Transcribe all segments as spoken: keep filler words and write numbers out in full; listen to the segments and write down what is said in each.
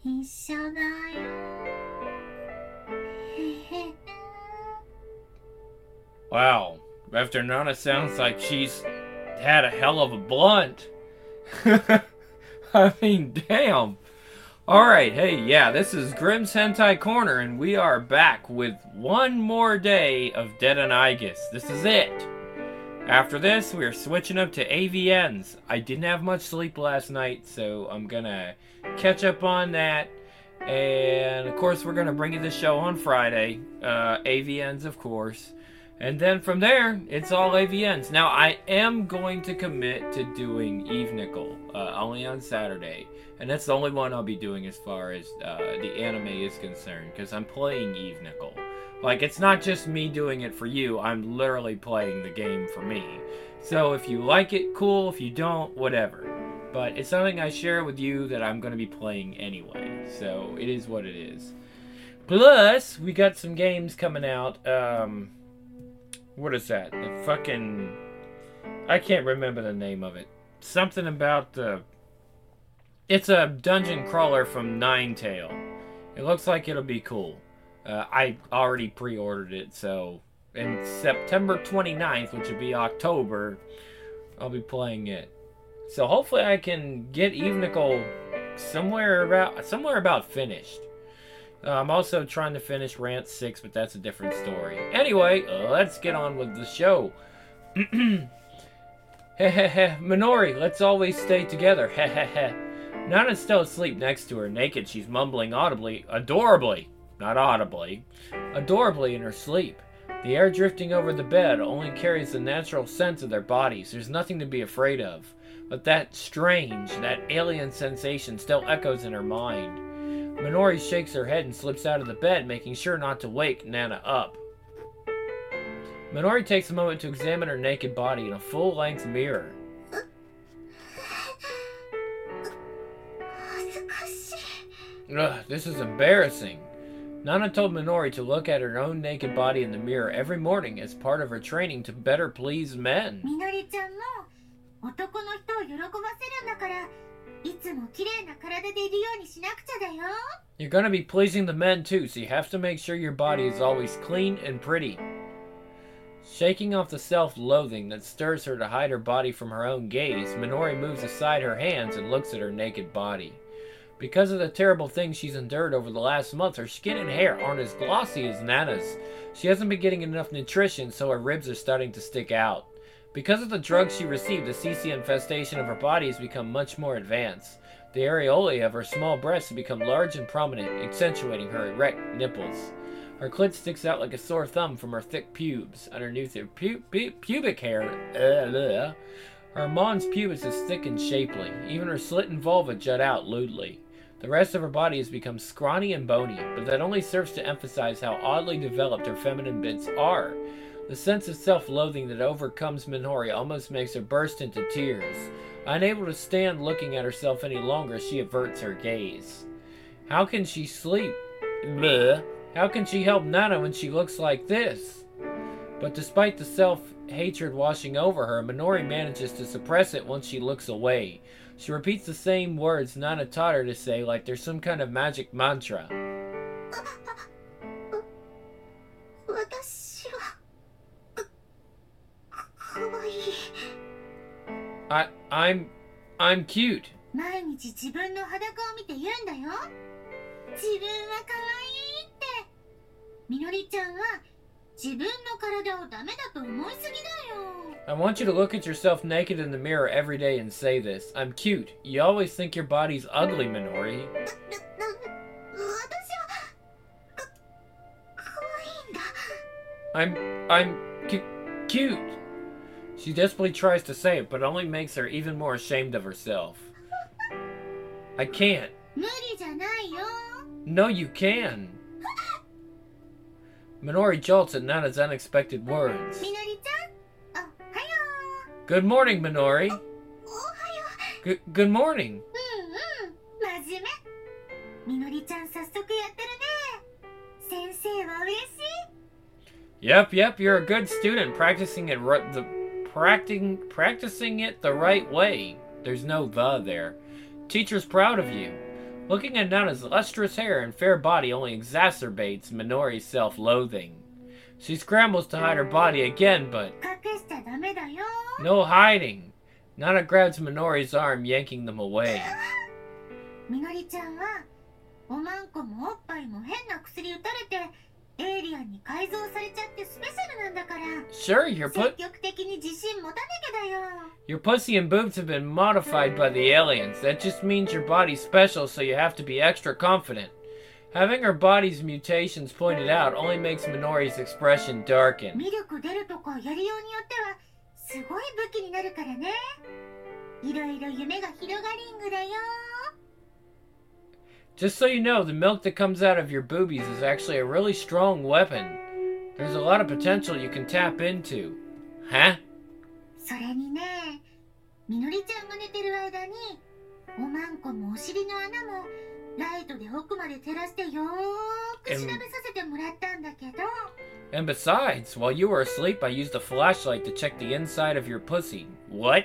一緒だよ。 Wow, after Nana sounds like she's had a hell of a blunt. I mean, damn. Alright, hey, yeah, this is Grimm's Hentai Corner, and we are back with one more day of Dead on Aegis. This is it. After this, we're switching up to A V Ns. I didn't have much sleep last night, so I'm gonna catch up on that. And, of course, we're gonna bring you the show on Friday. Uh, A V Ns, of course. And then from there, it's all A V Ns. Now, I am going to commit to doing Eve Nickel, uh, only on Saturday. And that's the only one I'll be doing as far as uh, the anime is concerned, because I'm playing Eve Nickel. Like, it's not just me doing it for you, I'm literally playing the game for me. So if you like it, cool. If you don't, whatever. But it's something I share with you that I'm going to be playing anyway. So it is what it is. Plus, we got some games coming out. Um, what is that? The fucking... I can't remember the name of it. Something about the... It's a dungeon crawler from Ninetale. It looks like it'll be cool. Uh, I already pre-ordered it, so... In September twenty-ninth, which will be October, I'll be playing it. So hopefully I can get Eve Nickel somewhere about, somewhere about finished. Uh, I'm also trying to finish Rant six, but that's a different story. Anyway, uh, let's get on with the show. Hehehe, Minori, let's always stay together. Hehehe. Nana's still asleep next to her, naked. She's mumbling audibly, adorably, not audibly, adorably in her sleep. The air drifting over the bed only carries the natural sense of their bodies. There's nothing to be afraid of. But that strange, that alien sensation still echoes in her mind. Minori shakes her head and slips out of the bed, making sure not to wake Nana up. Minori takes a moment to examine her naked body in a full-length mirror. Ugh, this is embarrassing. Nana told Minori to look at her own naked body in the mirror every morning as part of her training to better please men. Minori-chan mo, otoko no hito o yorokobaseruんだから、いつも綺麗な体でいるようにしなくちゃだよ。 You're gonna be pleasing the men too, so you have to make sure your body is always clean and pretty. Shaking off the self-loathing that stirs her to hide her body from her own gaze, Minori moves aside her hands and looks at her naked body. Because of the terrible things she's endured over the last month, her skin and hair aren't as glossy as Nana's. She hasn't been getting enough nutrition, so her ribs are starting to stick out. Because of the drugs she received, the C C infestation of her body has become much more advanced. The areolae of her small breasts have become large and prominent, accentuating her erect nipples. Her clit sticks out like a sore thumb from her thick pubes. Underneath her pu pu pubic hair, uh, her mons pubis is thick and shapely. Even her slit and vulva jut out lewdly. The rest of her body has become scrawny and bony, but that only serves to emphasize how oddly developed her feminine bits are. The sense of self-loathing that overcomes Minori almost makes her burst into tears. Unable to stand looking at herself any longer, she averts her gaze. How can she sleep? Bleh. How can she help Nana when she looks like this? But despite the self-hatred washing over her, Minori manages to suppress it once she looks away. She repeats the same words Nana taught her to say like there's some kind of magic mantra. I, I'm, I'm cute. 毎日自分の裸を見て言うんだよ。自分は可愛いって。みのりちゃんは自分の体をダメだと思いすぎだよ。 I want you to look at yourself naked in the mirror every day and say this. I'm cute. You always think your body's ugly, Minori. 私はか可愛いんだ。 I'm, I'm cu cute. She desperately tries to say it, but it only makes her even more ashamed of herself. I can't. 無理じゃないよ。 No, you can. Minori jolts at Nana's unexpected words. みのりちゃん、おはよう。 Good morning, Minori. おはよ Good, good morning. う。うんうん、真面目。みのりちゃん早速やってるね。先生は嬉しい。 Yep, yep, you're a good student practicing it ri- the practicing practicing it the right way. There's no the there. Teacher's proud of you. Looking at Nana's lustrous hair and fair body only exacerbates Minori's self-loathing. She scrambles to hide her body again, but 隠しちゃダメだよ。 no hiding. Nana grabs Minori's arm, yanking them away. みのりちゃんはおまんこもおっぱいも変な薬打たれてエイリアンに改造されちゃってスペシャルなんだから。 Sure, your, 積 pu- 極的に自信持たなきゃだよ。 your pussy and boobs have been modified by the aliens. That just means your body's special, so you have to be extra confident. Having her body's mutations pointed out only makes Minori's expression darken. ミルク出るとかやりようによってはすごい武器になるからね。いろいろ夢が広がりんぐだよ。 Just so you know, the milk that comes out of your boobies is actually a really strong weapon. There's a lot of potential you can tap into. Huh? それにね、みのりちゃんが寝てる間におまんこもお尻の穴もライトで奥まで照らしてよーく調べさせてもらったんだけど。 And besides, while you were asleep, I used a flashlight to check the inside of your pussy. What?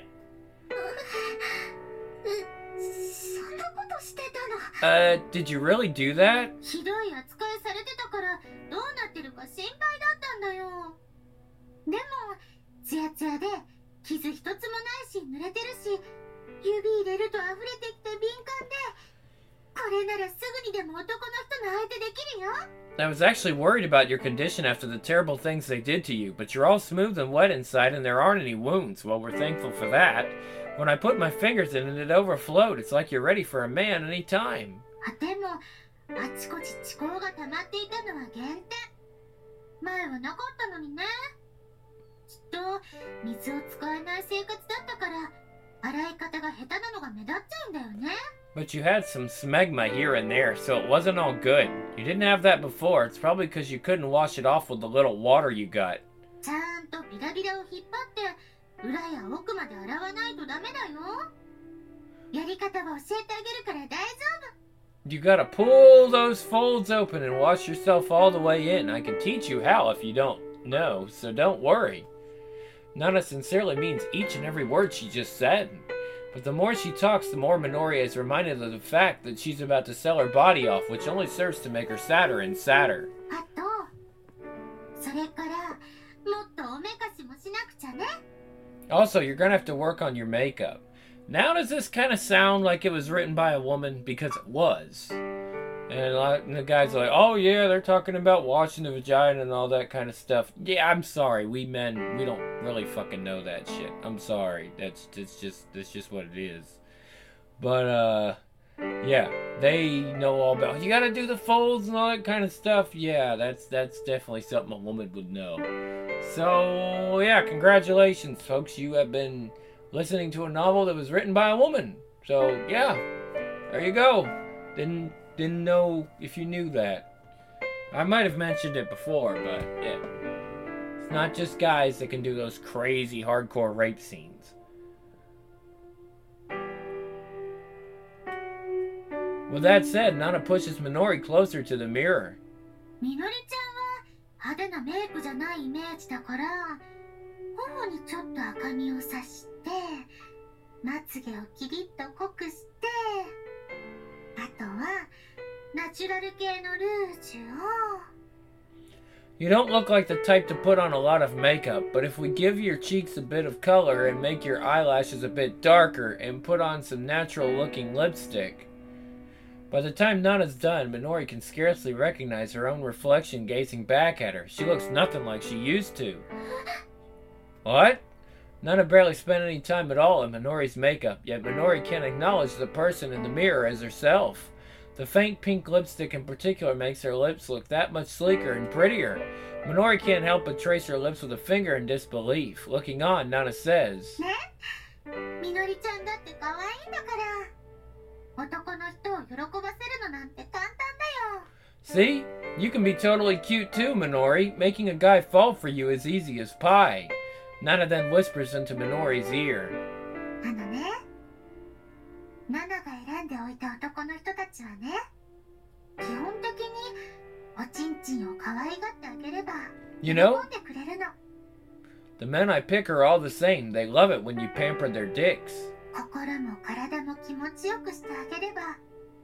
そんなことしてたの。 Uh, did you really do that? ひどい扱いされてたからどうなってるか心配だったんだよ。でもツヤツヤで傷一つもないし濡れてるし、指入れると溢れてきて敏感で、これならすぐにでも男の人の相手できるよ。 I was actually worried about your condition after the terrible things they did to you, but you're all smooth and wet inside and there aren't any wounds. Well, we're thankful for that. When I put my fingers in it, it overflowed. It's like you're ready for a man any time. あでもあちこち血行が溜まっていたのは減点。前はなかったのにね。きっと水を使えない生活だったから洗い方が下手なのが目立っちゃうんだよね。 But you had some smegma here and there, so it wasn't all good. You didn't have that before. It's probably because you couldn't wash it off with the little water you got. ちゃんとビラビラを引っ張って裏や奥まで洗わないとダメだよ。やり方は教えてあげるから大丈夫。 You gotta pull those folds open and wash yourself all the way in. I can teach you how if you don't know, so don't worry. Nana sincerely means each and every word she just said. But the more she talks, the more Minori is reminded of the fact that she's about to sell her body off, which only serves to make her sadder and sadder. あとそれからもっとおめかしもしなくちゃね。 Also, you're gonna have to work on your makeup. Now does this kind of sound like it was written by a woman? Because it was. And, a lot, and the guys are like, oh yeah, they're talking about washing the vagina and all that kind of stuff. Yeah, I'm sorry. We men, we don't really fucking know that shit. I'm sorry. That's, that's just that's just what it is. But, uh, yeah, they know all about, you gotta do the folds and all that kind of stuff. Yeah, that's, that's definitely something a woman would know. So, yeah, congratulations, folks. You have been listening to a novel that was written by a woman. So, yeah, there you go. Didn't didn't know if you knew that. I might have mentioned it before, but yeah. It's not just guys that can do those crazy hardcore rape scenes. With that said, Nana pushes Minori closer to the mirror. みのりちゃんは派手なメイクじゃないイメージだから、頬にちょっと赤みをさして、まつげをキリッと濃くして、あとはナチュラル系のルージュを。 You don't look like the type to put on a lot of makeup, but if we give your cheeks a bit of color and make your eyelashes a bit darker and put on some natural looking lipstick. By the time Nana's done, Minori can scarcely recognize her own reflection gazing back at her. She looks nothing like she used to. What? Nana barely spent any time at all in Minori's makeup, yet Minori can't acknowledge the person in the mirror as herself. The faint pink lipstick in particular makes her lips look that much sleeker and prettier. Minori can't help but trace her lips with a finger in disbelief. Looking on, Nana says, ね、みのりちゃんだって可愛いんだから。男の人を喜ばせるのなんて簡単だよ。 See? You can be totally cute too, Minori. Making a guy fall for you is easy as pie. Nana then whispers into Minori's ear. あのね、ナナが選んでおいた男の人たちはね、基本的におちんちんを可愛がってあげれば You know, 喜んでくれるの。 the men I pick are all the same. They love it when you pamper their dicks. 心も体も気持ちよくしてあげれば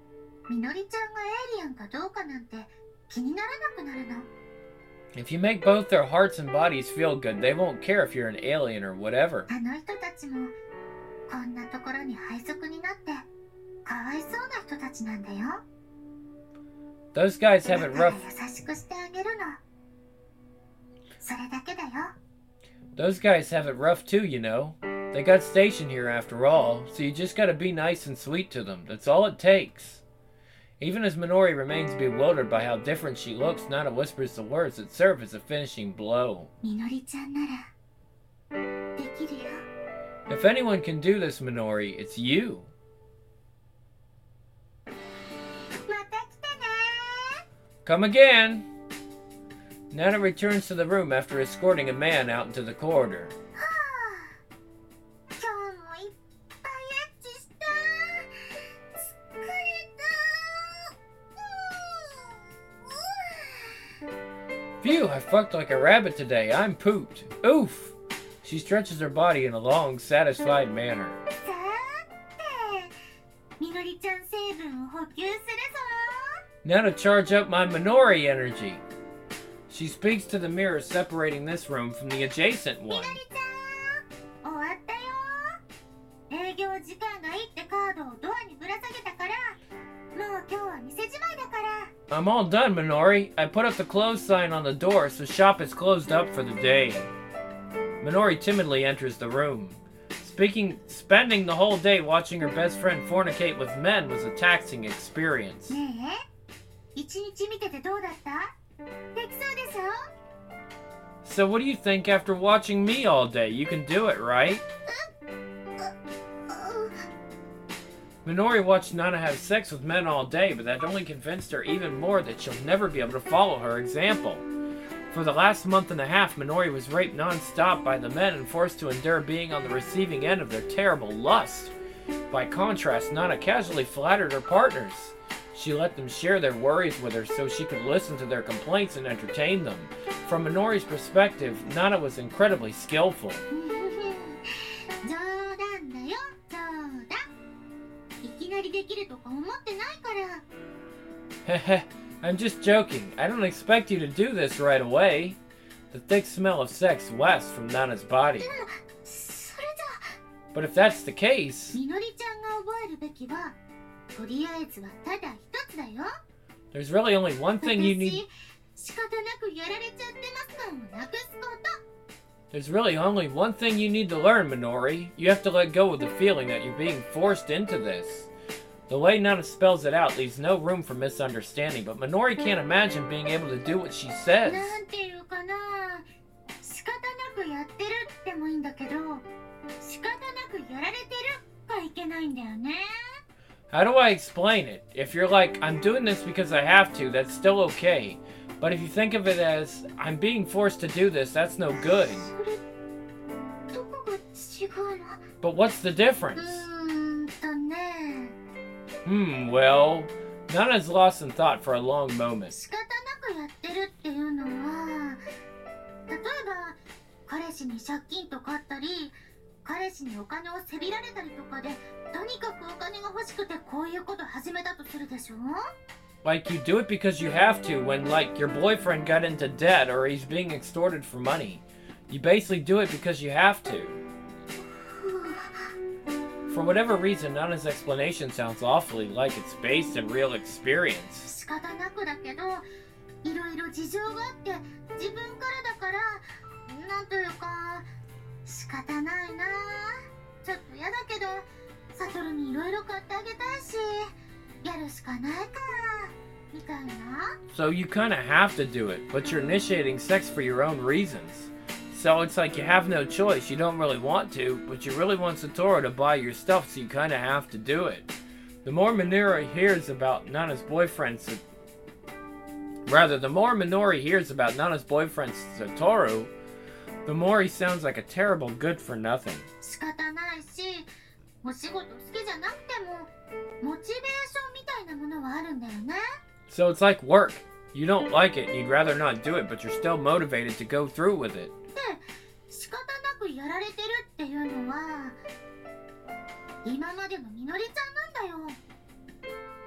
みのりちゃんがエイリアンかどうかなんて気にならなくなるの。 If you make both their hearts and bodies feel good, they won't care if you're an alien or whatever. あの人たちもこんなところに配属になってかわいそうな人たちなんだよ。 Those guys have だ it から rough. 優しくしてあげるの。それだけだよ。 Those guys have it rough too, you know. They got stationed here after all, so you just gotta be nice and sweet to them. That's all it takes. Even as Minori remains bewildered by how different she looks, Nana whispers the words that serve as a finishing blow. みのりちゃんならできるよ。 If anyone can do this, Minori, it's you. また来てね。 Come again! Nana returns to the room after escorting a man out into the corridor. はあ、今日もいっぱいエッチした。疲れた。 Phew, I fucked like a rabbit today. I'm pooped. Oof! She stretches her body in a long, satisfied manner. さーて、みのりちゃん成分を補給するぞ。 Now to charge up my Minori energy. She speaks to the mirror separating this room from the adjacent みの one. りちゃん、終わったよ。営業時間がいいってカードをドアにぶら下げたから、もう今日は店じまいだから。 I'm all done, Minori. I put up the close sign on the door, so shop is closed up for the day. Minori timidly enters the room. Speaking, spending the whole day watching her best friend fornicate with men was a taxing experience. ねえ、一日見ててどうだった？できそうでしょ？ So what do you think after watching me all day? You can do it, right? Minori watched Nana have sex with men all day, but that only convinced her even more that she'll never be able to follow her example. For the last month and a half, Minori was raped non-stop by the men and forced to endure being on the receiving end of their terrible lust. By contrast, Nana casually flattered her partners. She let them share their worries with her so she could listen to their complaints and entertain them. From Minori's perspective, Nana was incredibly skillful. 冗談だよ、冗談。いきなりできるとか思ってないから。 Heh I'm just joking. I don't expect you to do this right away. The thick smell of sex wafts from Nana's body. でも、それじゃ。 But if that's the case, みのりちゃんが覚えるべきは、とりあえずはただ一つだよ。 there's really only one thing you need. 私、仕方なくやられちゃってます感をなくすこと。 There's really only one thing you need to learn, Minori. You have to let go of the feeling that you're being forced into this. The way Nana spells it out leaves no room for misunderstanding, but Minori can't imagine being able to do what she says. なんていうかな、仕方なくやってるってもいいんだけど、仕方なくやられてるがいけないんだよね。 How do I explain it? If you're like, I'm doing this because I have to, that's still okay. But if you think of it as, I'm being forced to do this, that's no good. それ、どこが違うの？ But what's the difference? うーんとね、 Hmm, well, Nana's lost in thought for a long moment. 仕方なくやってるっていうのは、例えば彼氏に借金とかあったり、彼氏にお金をせびられたりとかで、とにかくお金が欲しくてこういうこと始めたとするでしょ？ Like you do it because you have to when, like, your boyfriend got into debt or he's being extorted for money. You basically do it because you have to. For whatever reason, Nana's explanation sounds awfully like it's based in real experience. 仕方なくだけど、いろいろ事情があって自分からだから、なんというか仕方ないな。ちょっと嫌だけど、サトルにいろいろ買ってあげたいし、やるしかないかみたいな。 So you kinda have to do it, but you're initiating sex for your own reasons. So it's like you have no choice. You don't really want to, but you really want Satoru to buy your stuff, so you kinda have to do it. The more Minori hears about Nana's boyfriend, Sa- rather, the more Minori hears about Nana's boyfriend Satoru, the more he sounds like a terrible good-for-nothing. 仕方ないし、お仕事好きじゃなくてもモチベーションみたいなものはあるんだよね。 So it's like work. You don't like it, and you'd rather not do it, but you're still motivated to go through with it. で、仕方なくやられてるっていうのは、今までのみのりちゃんなんだよ。逆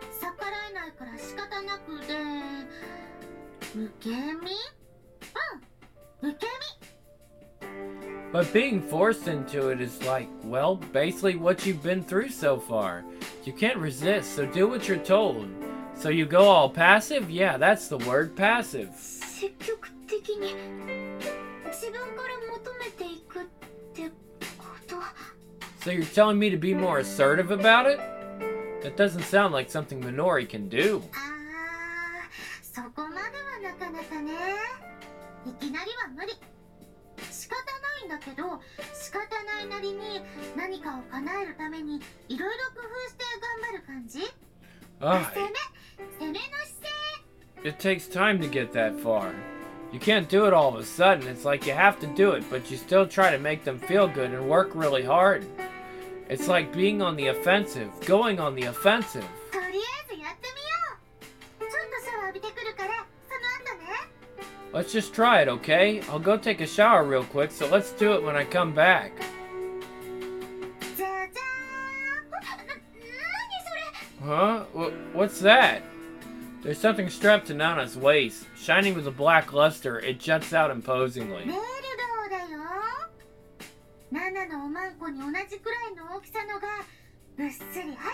払えないから仕方なくで、受け身？うん、受け身。 But being forced into it is like, well, basically what you've been through so far. You can't resist, so do what you're told. So you go all passive? Yeah, that's the word, passive. 積極的に自分から求めていくってこと？ So you're telling me to be more assertive about it? That doesn't sound like something Minori can do. ああ、そこまではなかなかね。いきなりは無理。仕方ないんだけど、仕方ないなりに何かを叶えるためにいろいろ工夫して頑張る感じ。 Ah, 攻め、攻めの姿勢。 it takes time to get that far. You can't do it all of a sudden. It's like you have to do it, but you still try to make them feel good and work really hard. It's like being on the offensive, going on the offensive. とりあえずやってみよう。ちょっとシャワー浴びてくるから、その後ね。 Let's just try it, okay? I'll go take a shower real quick, so let's do it when I come back. じゃじゃーん。な、何それ？ Huh? Wh- What's that? There's something strapped to Nana's waist. Shining with a black luster, it juts out imposingly. メールドーだよ。ナナのおまんこに同じくらいの大きさのがぶっすり入ってるの。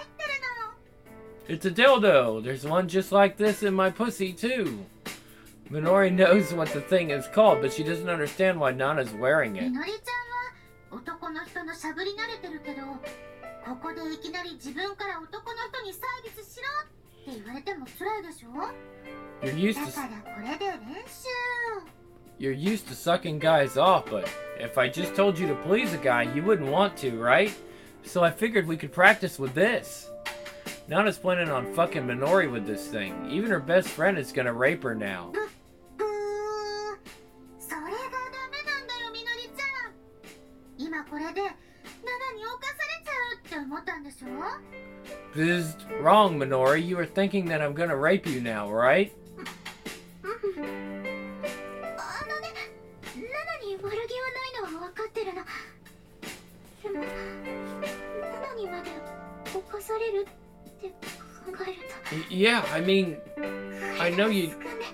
It's a dildo. There's one just like this in my pussy, too. Minori knows what the thing is called, but she doesn't understand why Nana's wearing み it. のりちゃんは男の人のしゃぶり慣れてるけど、ここでいきなり自分から男の人にサービスしろって言われても辛いでしょ。 You're used だ to からこれで練習。 you're used to sucking guys off, but if I just told you to please a guy, you wouldn't want to, right? So I figured we could practice with this. Nana's planning on fucking Minori with this thing. Even her best friend is gonna rape her now. ぶぶー。それがダメなんだよ、みのりちゃん。今これでナナに侵されちゃうって思ったんでしょ。 This is wrong, Minori. You were thinking that I'm gonna rape you now, right? うん。あのね、ナナに悪気はないのは分かってるの。でも、ナナにまで侵されるって考えると。 Y- Yeah, I mean, I know you.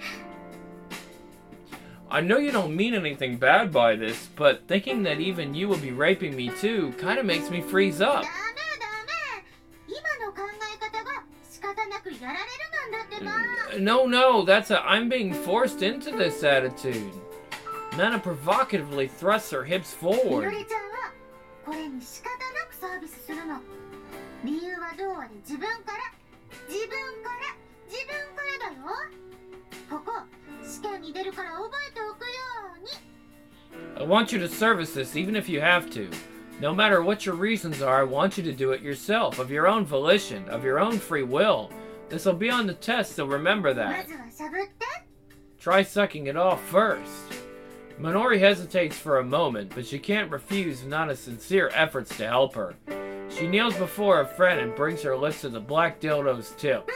I know you don't mean anything bad by this, but thinking that even you will be raping me too kind of makes me freeze ダ up. メダメ。今の考え方が仕方なくやられるなんだってば。 No, no, that's a I'm being forced into this attitude. Nana provocatively thrusts her hips みの forward. りちゃんはこれに仕方なくサービスするの。理由はどうあれ自分から自分から自分からだよ。ここ試験に出るから覚えておくように。 I want you to service this even if you have to. No matter what your reasons are, I want you to do it yourself, of your own volition, of your own free will. This will be on the test, so remember ま that. ずはしゃぶって。 Try sucking it off first. Minori hesitates for a moment, but she can't refuse Nana's sincere efforts to help her. She kneels before her friend and brings her lips to the black dildo's tip.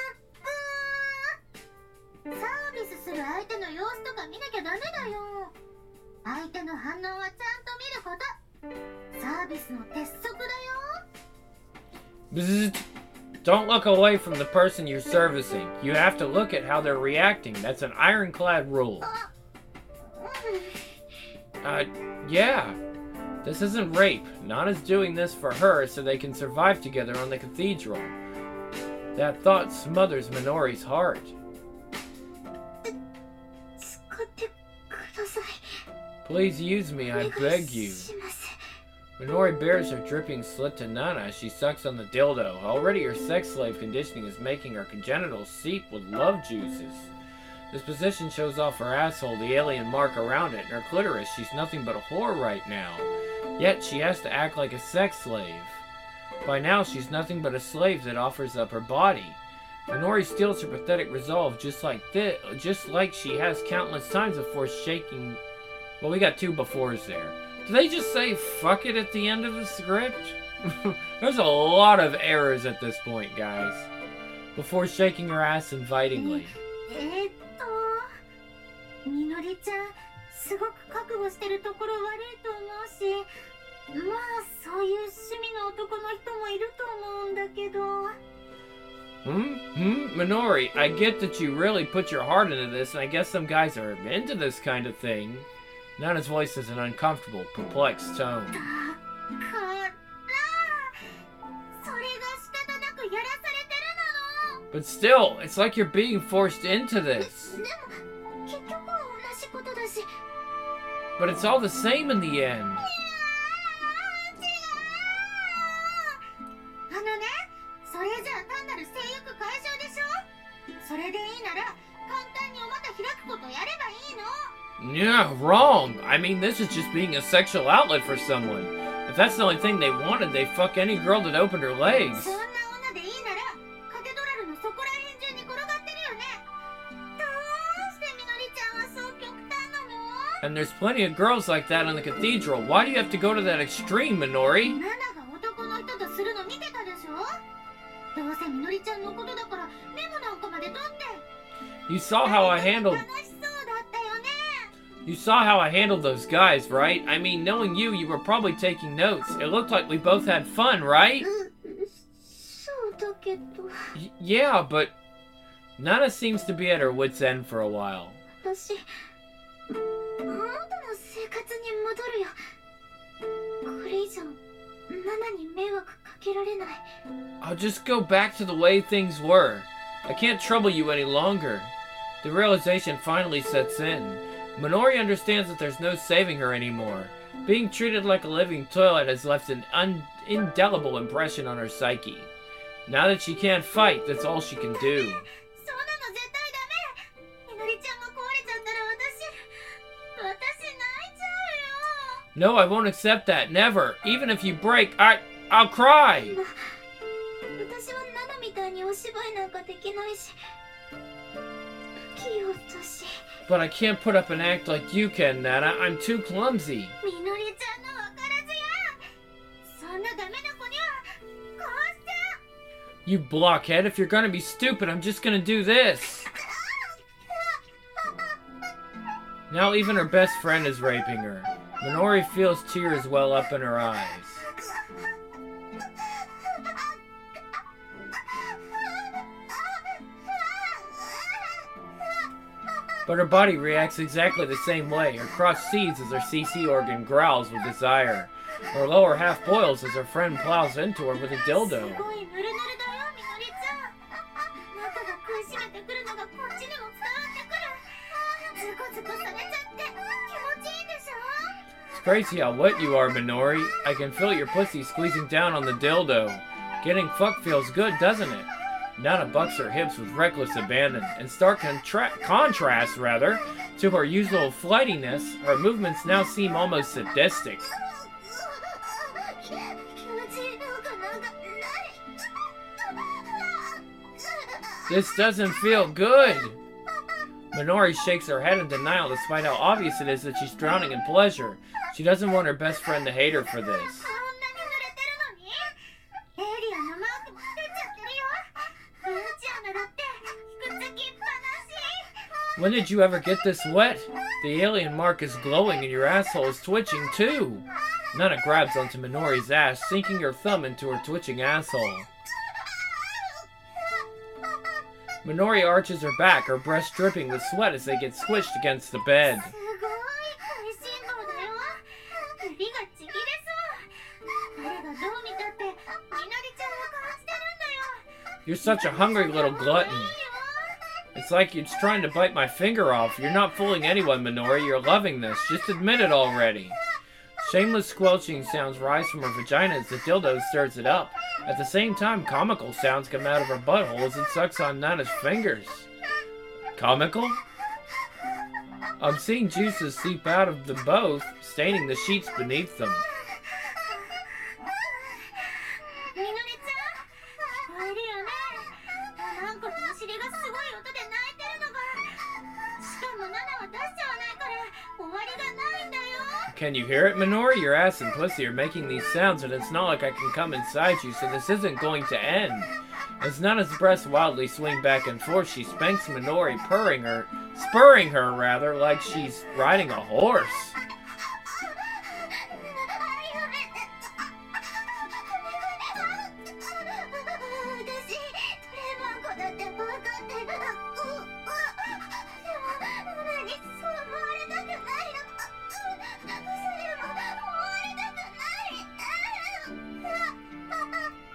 サービスする相手の様子とか見なきゃダメだよ。相手の反応はちゃんと見ること。サービスの鉄則だよ。 Bzzzt. Don't look away from the person you're servicing. You have to look at how they're reacting. That's an ironclad rule. あ、うん。 Uh, yeah. This isn't rape. Nana's doing this for her so they can survive together on the cathedral. That thought smothers Minori's heart. 使ってください。 Please use me, I beg you. します。 Minori bears her dripping slit to Nana as she sucks on the dildo. Already her sex slave conditioning is making her genitals seep with love juices. This position shows off her asshole, the alien mark around it, and her clitoris. She's nothing but a whore right now. Yet she has to act like a sex slave. By now she's nothing but a slave that offers up her body. Minori steals her pathetic resolve just like this, just like she has countless times before shaking. Well, we got two befores there. Did they just say fuck it at the end of the script? There's a lot of errors at this point, guys. Before shaking her ass invitingly. えーっと、みのりちゃん、すごく覚悟してるところ悪いと思うし、まあそういう趣味の男の人もいると思うんだけど。 Hmm? Hmm? Minori, I get that you really put your heart into this, and I guess some guys are into this kind of thing. Nana's voice has an uncomfortable, perplexed tone. だからそれが仕方なくやらされてるなの。 But still, it's like you're being forced into this. でも結局は同じことだし。 But it's all the same in the end. 違う。あのね、それじゃあ単なる性欲解消でしょ。それでいいなら簡単にお股開くことやればいいの。 Yeah, wrong. I mean, this is just being a sexual outlet for someone. If that's the only thing they wanted, they'd fuck any girl that opened her legs. そんな女でいいならカテドラルのそこら辺中に転がってるよね。どうしてみのりちゃんはそう極端なの？ And there's plenty of girls like that in the cathedral. Why do you have to go to that extreme, Minori? ナナが男の人とするの見てたでしょ。どうせみのりちゃんのことだからメモなんかまで取って。 You saw how I handled... 楽しそうだったよね。 You saw how I handled those guys, right? I mean, knowing you, you were probably taking notes. It looked like we both had fun, right? そうだけど。 Y- yeah, but... Nana seems to be at her wit's end for a while. 私、元の生活に戻るよ。これ以上、ナナに迷惑かけられない。 I'll just go back to the way things were. I can't trouble you any longer. The realization finally sets in. Minori understands that there's no saving her anymore. Being treated like a living toilet has left an un- indelible impression on her psyche. Now that she can't fight, that's all she can do. そうなの絶対ダメ。みのりちゃんが壊れちゃったら私、私泣いちゃうよ。 No, I won't accept that. Never. Even if you break, I... I'll cry! 私はナナみたいにお芝居なんかできないし、器用だし。 But I can't put up an act like you can, Nana. I'm too clumsy. みのりちゃんのわからずや。そんなダメな子にはこうしちゃう。 You blockhead. If you're gonna be stupid, I'm just gonna do this. Now even her best friend is raping her. Minori feels tears well up in her eyes. But her body reacts exactly the same way. Her crotch seethes as her C C organ growls with desire. Her lower half boils as her friend plows into her with a す dildo. ごいヌルヌルだよ、みのりちゃん。中が食いしめてくるのがこっちにも伝わってくる。ズコズコされちゃって気持ちいいでしょ。 It's crazy how wet you are, Minori. I can feel your pussy squeezing down on the dildo. Getting fucked feels good, doesn't it? Nana bucks her hips with reckless abandon. In stark contra- contrast, rather, to her usual flightiness, her movements now seem almost sadistic. 気持ちいいのかなんかない。 This doesn't feel good! Minori shakes her head in denial despite how obvious it is that she's drowning in pleasure. She doesn't want her best friend to hate her for this. こんなに濡れてるのにエイリアンのマークも出ちゃってるよ。ルーチアナだってくっつきっぱなし。 When did you ever get this wet? The alien mark is glowing and your asshole is twitching too. Nana grabs onto Minori's ass, sinking her thumb into her twitching asshole. Minori arches her back, her breast dripping with sweat as they get squished against the bed. すごい食いしん坊だよ。指がちぎれそう。誰がどう見たってみのりちゃんを感じてるんだよ。 You're such a hungry little glutton. It's like it's trying to bite my finger off. You're not fooling anyone, Minori. You're loving this. Just admit it already. Shameless squelching sounds rise from her vagina as the dildo stirs it up. At the same time, comical sounds come out of her butthole as it sucks on Nana's fingers. Comical? Obscene juices seep out of them both, staining the sheets beneath them. みのりちゃん、聞こえるよね。なんかお尻がすごい音で泣いてるのが。しかもナナは出しちゃわないから終わりがないんだよ。 Can you hear it, Minori? Your ass and pussy are making these sounds, and it's not like I can come inside you, so this isn't going to end. As Nana's breasts wildly swing back and forth, she spanks Minori, purring her, spurring her, rather, like she's riding a horse. 私トレーマー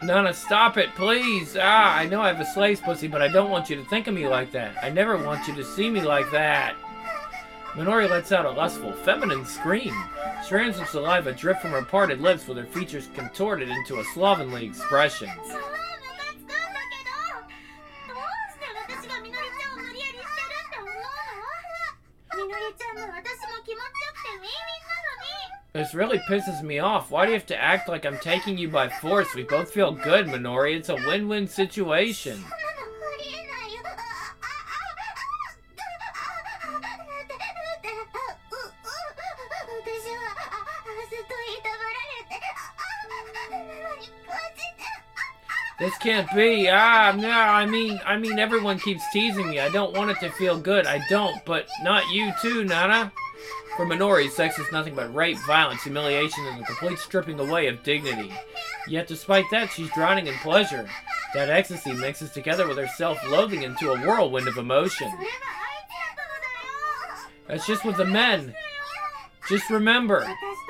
Nana, stop it, please. Ah, I know I have a slave's pussy, but I don't want you to think of me like that. I never want you to see me like that. Minori lets out a lustful, feminine scream. Strands of saliva drip from her parted lips with her features contorted into a slovenly expression. This really pisses me off. Why do you have to act like I'm taking you by force? We both feel good, Minori. It's a win-win situation. This can't be. Ah, no, I mean, I mean, everyone keeps teasing me. I don't want it to feel good. I don't, but not you too, Nana. For Minori, sex is nothing but rape, violence, humiliation, and the complete stripping away of dignity. Yet despite that, she's drowning in pleasure. That ecstasy mixes together with her self-loathing into a whirlwind of emotion. That's just with the men. Just remember.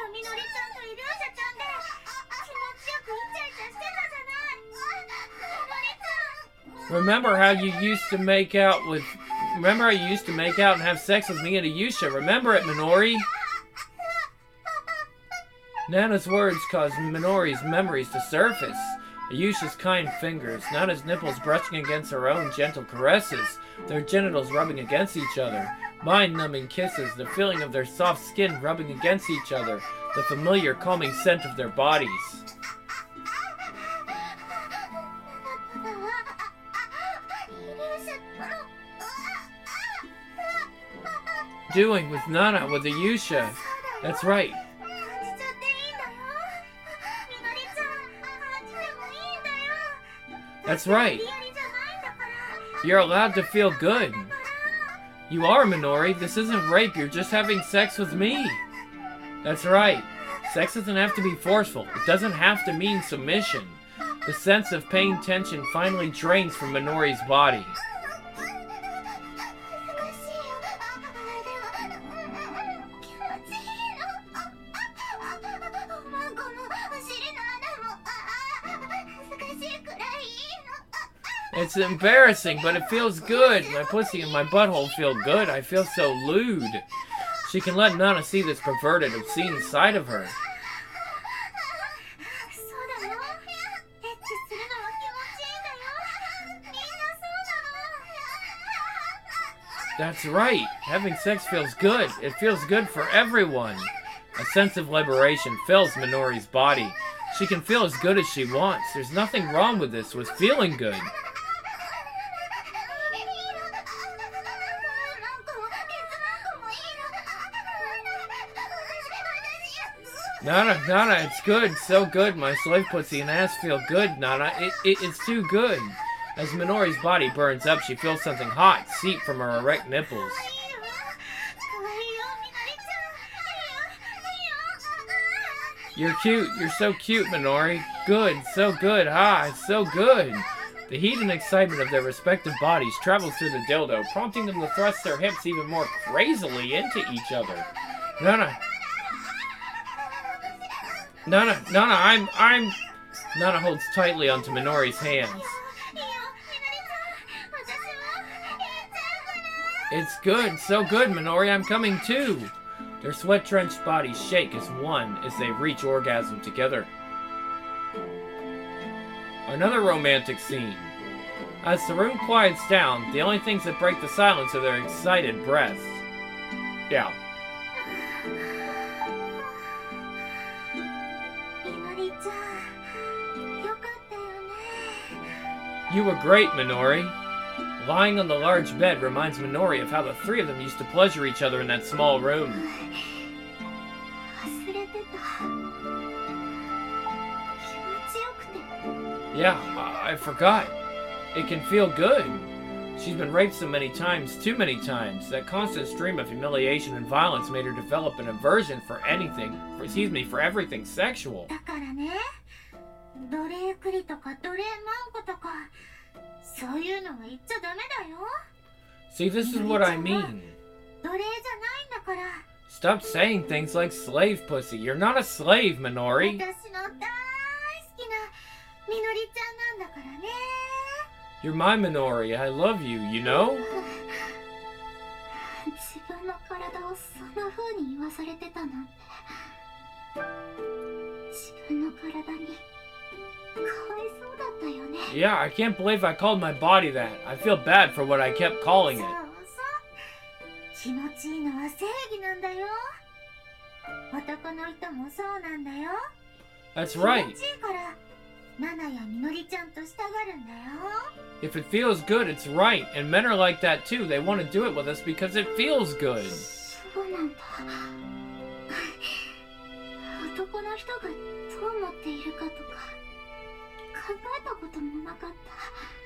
Remember how you used to make out with... Remember how you used to make out and have sex with me and Ayusha. Remember it, Minori. Nana's words caused Minori's memories to surface. Ayusha's kind fingers, Nana's nipples brushing against her own gentle caresses, their genitals rubbing against each other, mind-numbing kisses, the feeling of their soft skin rubbing against each other, the familiar calming scent of their bodies. Doing with Nana, with Ayusha. That's right. That's right. You're allowed to feel good. You are, Minori. This isn't rape. You're just having sex with me. That's right. Sex doesn't have to be forceful. It doesn't have to mean submission. The sense of pain tension finally drains from Minori's body. It's embarrassing, but it feels good. My pussy and my butthole feel good. I feel so lewd. She can let Nana see this perverted, obscene side of her. That's right. Having sex feels good. It feels good for everyone. A sense of liberation fills Minori's body. She can feel as good as she wants. There's nothing wrong with this, with feeling good. Nana, Nana, it's good, so good. My slave pussy and ass feel good, Nana. It, it, it's too good. As Minori's body burns up, she feels something hot seep from her erect nipples. You're cute. You're so cute, Minori. Good, so good. Ah, it's so good. The heat and excitement of their respective bodies travels through the dildo, prompting them to thrust their hips even more crazily into each other. Nana. Nana, Nana, I'm, I'm... Nana holds tightly onto Minori's hands. It's good, so good, Minori, I'm coming too. Their sweat-drenched bodies shake as one as they reach orgasm together. Another romantic scene. As the room quiets down, the only things that break the silence are their excited breaths. Yeah. You were great, Minori. Lying on the large bed reminds Minori of how the three of them used to pleasure each other in that small room. Yeah, I, I forgot. It can feel good. She's been raped so many times, too many times. That constant stream of humiliation and violence made her develop an aversion for anything, for, excuse me, for everything sexual. See, this is what I mean. Stop saying things like slave pussy. You're not a slave, Minori. You're my Minori. I love you, you know? 自分の体をそんな風に言わされてたなんて。自分の体にかわいそうだったよね。 Yeah, I can't believe I called my body that. I feel bad for what I kept calling そう it. そう。気持ちいいのは正義なんだよ。男の人もそうなんだよ。 That's 気 right. 持ちいいからナナやみのりちゃんとしたがるんだよ。 If it feels good, it's right. And men are like that too. They want to do it with us because it feels good. そうなんだ。男の人がどう思っているかとか考えたこともなかった。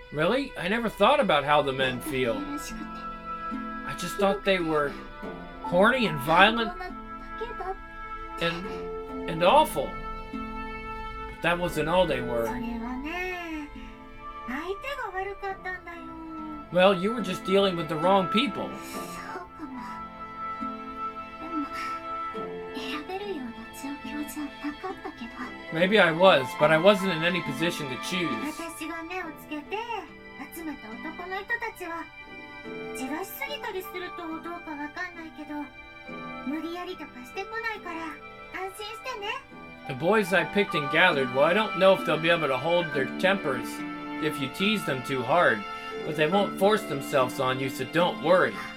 Really? I never thought about how the men feel. よろしくて。 I just thought they were horny and violent だけだ。 and and awful. But that wasn't all they そ were. れはね、相手が悪かったんだよ。 Well, you were just dealing with the wrong people. そうかも。でも選べるような状況じゃなかったけど。 Maybe I was, but I wasn't in any position to choose. 私が目をつけて集めた男の人たちはじらしすぎたりするとどうかわかんないけど、無理やりとかしてこないから安心してね。 The boys I picked and gathered, well, I don't know if they'll be able to hold their tempers if you tease them too hard, but they won't force themselves on you, so don't worry. わか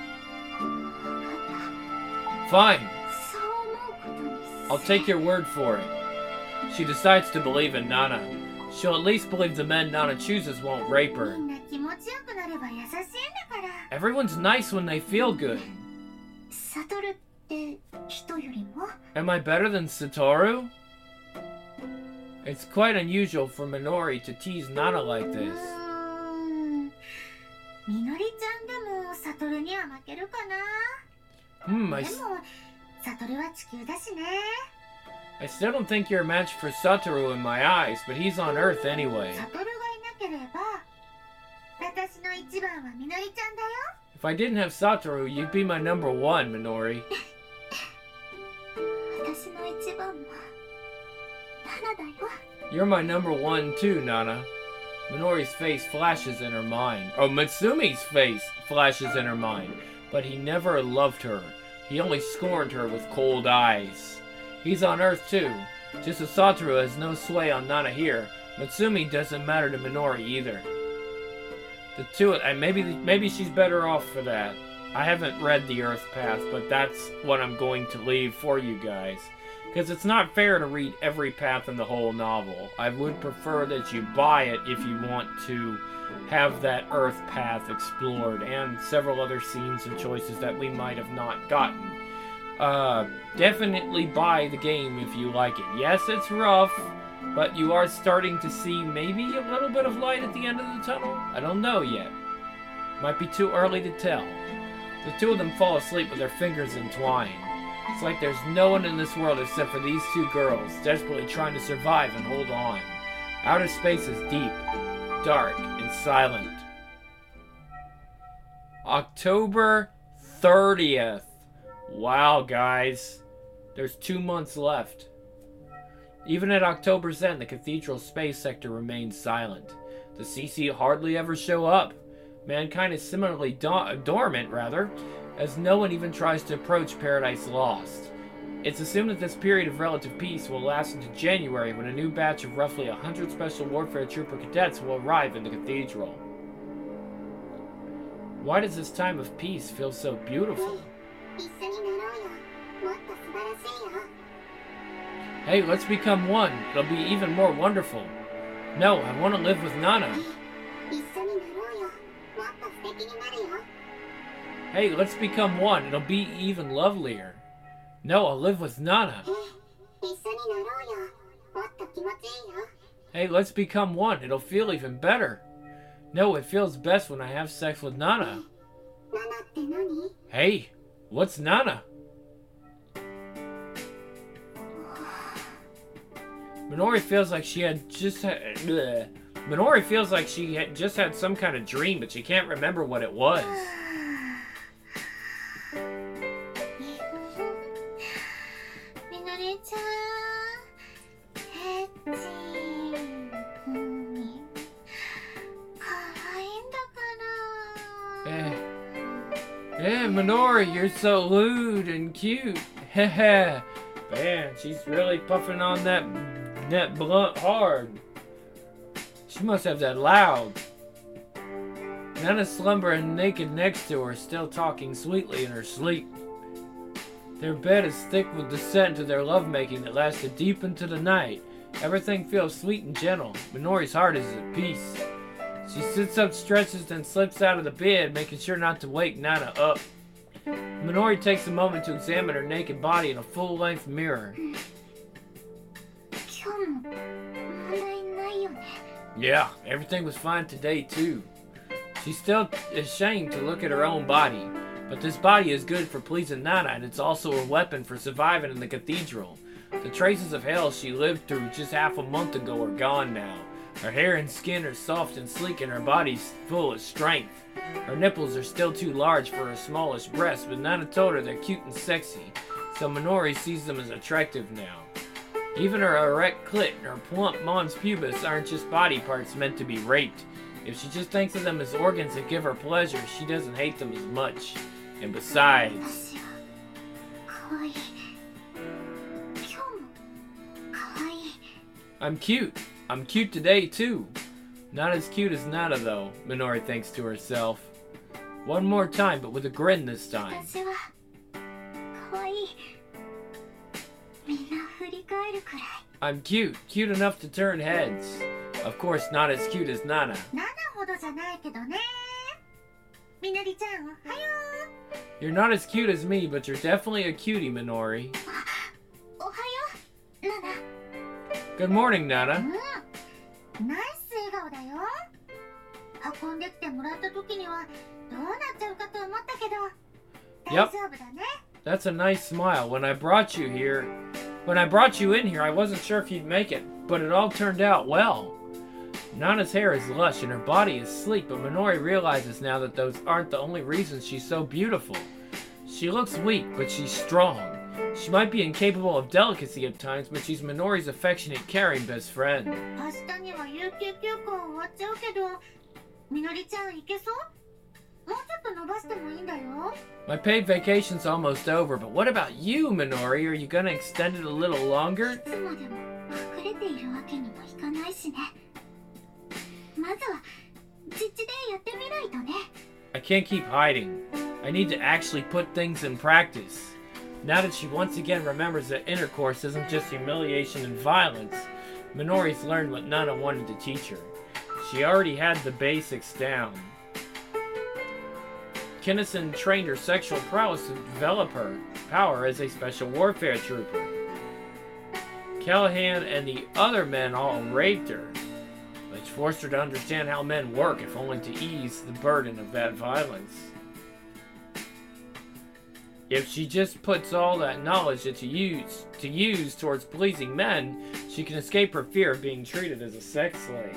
っ Fine, た。そう思うことにする。 I'll take your word for it. She decides to believe in Nana. She'll at least believe the men Nana chooses won't rape み her. んな気持ちよくなれば優しいんだから。 Everyone's nice when they feel good. サトルって人よりも Am I better than Satoru? It's quite unusual for Minori to tease Nana like う this. ーん、みのりちゃんでもサトルには負けるかな。 Hmm, で I, も s- サトルは地球だしね。 I still don't think you're a match for Satoru in my eyes, but he's on Earth anyway. サトルがいなければ私の一番はみのりちゃんだよ。 If I didn't have Satoru, you'd be my number one, Minori. 私の一番もナナだよ。 You're my number one too, Nana. Minori's face flashes in her mind. Oh, Mitsumi's face flashes in her mind. But he never loved her. He only scorned her with cold eyes. He's on Earth too. Just as Satoru has no sway on Nana here, Mitsumi doesn't matter to Minori either. The two, and maybe maybe she's better off for that. I haven't read the Earth Path, but that's what I'm going to leave for you guys. Because it's not fair to read every path in the whole novel. I would prefer that you buy it if you want to have that Earth Path explored, and several other scenes and choices that we might have not gotten. Uh, definitely buy the game if you like it. Yes, it's rough, but you are starting to see maybe a little bit of light at the end of the tunnel. I don't know yet. Might be too early to tell. The two of them fall asleep with their fingers entwined. It's like there's no one in this world except for these two girls, desperately trying to survive and hold on. Outer space is deep, dark, and silent. October thirtieth. Wow, guys. There's two months left. Even at October's end, the cathedral space sector remains silent. The C C hardly ever show up. Mankind is similarly do- dormant, rather, as no one even tries to approach Paradise Lost. It's assumed that this period of relative peace will last into January, when a new batch of roughly one hundred Special Warfare Trooper cadets will arrive in the cathedral. Why does this time of peace feel so beautiful? 一緒になろうよ。もっと素晴らしいよ。 Hey, let's become one. It'll be even more wonderful. No, I want to live with Nana. 一緒になろうよ。もっと素敵になるよ。 Hey, let's become one. It'll be even lovelier. No, I'll live with Nana. 一緒になろうよ。もっと気持ちいいよ。 Hey, let's become one. It'll feel even better. No, it feels best when I have sex with Nana. ナナって何？ Hey, what's Nana? Minori feels like she had just had... bleh. Minori feels like she had just had some kind of dream, but she can't remember what it was. みのりちゃん、ヘッチンにか Hey, Minori, you're so lewd and cute. Heh. Man, she's really puffing on that that blunt hard. She must have that loud. Nana's slumbering naked next to her, still talking sweetly in her sleep. Their bed is thick with the scent of their lovemaking that lasted deep into the night. Everything feels sweet and gentle. Minori's heart is at peace. She sits up, stretches, then slips out of the bed, making sure not to wake Nana up. Minori takes a moment to examine her naked body in a full-length mirror. Yeah, everything was fine today, too. She's still ashamed to look at her own body, but this body is good for pleasing Nana, and it's also a weapon for surviving in the cathedral. The traces of hell she lived through just half a month ago are gone now. Her hair and skin are soft and sleek, and her body's full of strength. Her nipples are still too large for her smallish breasts, but Nana told her they're cute and sexy, so Minori sees them as attractive now. Even her erect clit and her plump mons pubis aren't just body parts meant to be raped. If she just thinks of them as organs that give her pleasure, she doesn't hate them as much. And besides... I'm cute. I'm cute today, too. Not as cute as Nana, though, Minori thinks to herself. One more time, but with a grin this time. I'm cute. Cute enough to turn heads. Of course, not as cute as Nana. You're not as cute as me, but you're definitely a cutie, Minori. Good morning, Nana. Yep. That's a nice smile. When I brought you here, when I brought you in here, I wasn't sure if you'd make it, but it all turned out well. Nana's hair is lush and her body is sleek, but Minori realizes now that those aren't the only reasons she's so beautiful. She looks weak, but she's strong. She might be incapable of delicacy at times, but she's Minori's affectionate, caring best friend. My paid vacation's almost over, but what about you, Minori? Are you gonna extend it a little longer? I can't keep hiding. I need to actually put things in practice. Now that she once again remembers that intercourse isn't just humiliation and violence, Minori's learned what Nana wanted to teach her. She already had the basics down. Kinnison trained her sexual prowess to develop her power as a special warfare trooper. Callahan and the other men all raped her, which forced her to understand how men work, if only to ease the burden of that violence. If she just puts all that knowledge to use, to use towards pleasing men, she can escape her fear of being treated as a sex slave.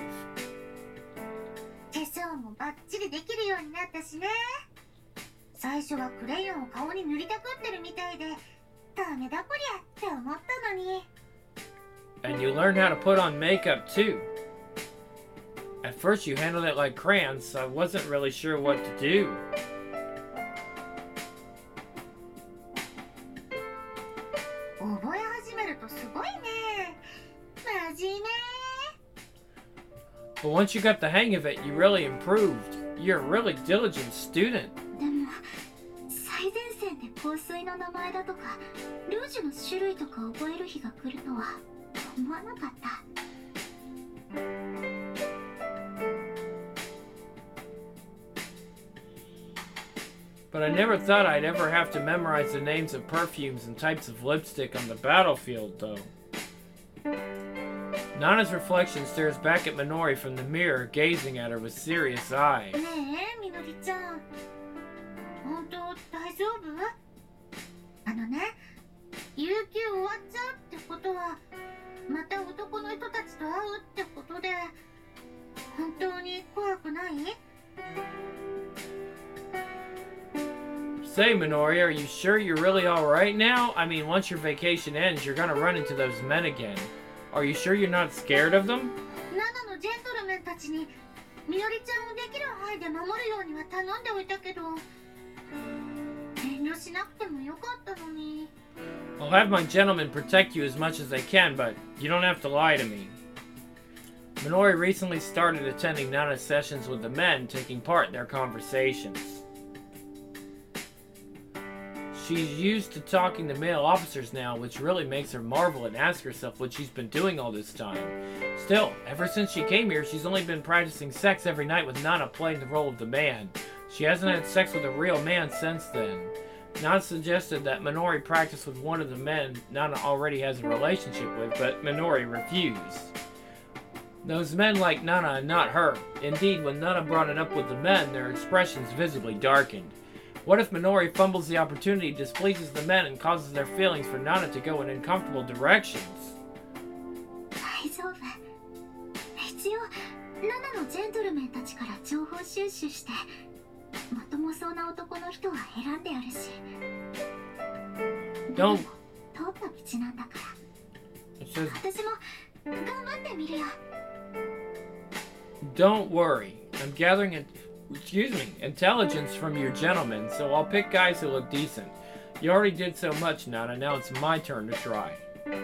And you learn how to put on makeup too. At first you handled it like crayons, so I wasn't really sure what to do. But once you got the hang of it, you really improved. You're a really diligent student. But I never thought I'd ever have to memorize the names of perfumes and types of lipstick on the battlefield, though. Nana's reflection stares back at Minori from the mirror, gazing at her with serious eyes. Say, Minori, are you sure you're really alright now? I mean, once your vacation ends, you're gonna run into those men again. Are you sure you're not scared of them? しなくてもよかったのに。 I'll have my gentlemen protect you as much as they can, but you don't have to lie to me. Minori recently started attending Nana's sessions with the men, taking part in their conversations. She's used to talking to male officers now, which really makes her marvel and ask herself what she's been doing all this time. Still, ever since she came here, she's only been practicing sex every night with Nana playing the role of the man. She hasn't had sex with a real man since then. Nana suggested that Minori practice with one of the men Nana already has a relationship with, but Minori refused. Those men like Nana and not her. Indeed, when Nana brought it up with the men, their expressions visibly darkened. What if Minori fumbles the opportunity, displeases the men, and causes their feelings for Nana to go in uncomfortable directions? 大丈夫。一応ナナのジェントルメンたちから情報収集して、まともそうな男の人は選んでやるし。 Don't. 通った道なんだから。 It says, 私も頑張ってみるよ。 don't worry. I'm gathering it. Excuse me, intelligence from your gentlemen, so I'll pick guys who look decent. You already did so much, Nana, now it's my turn to try.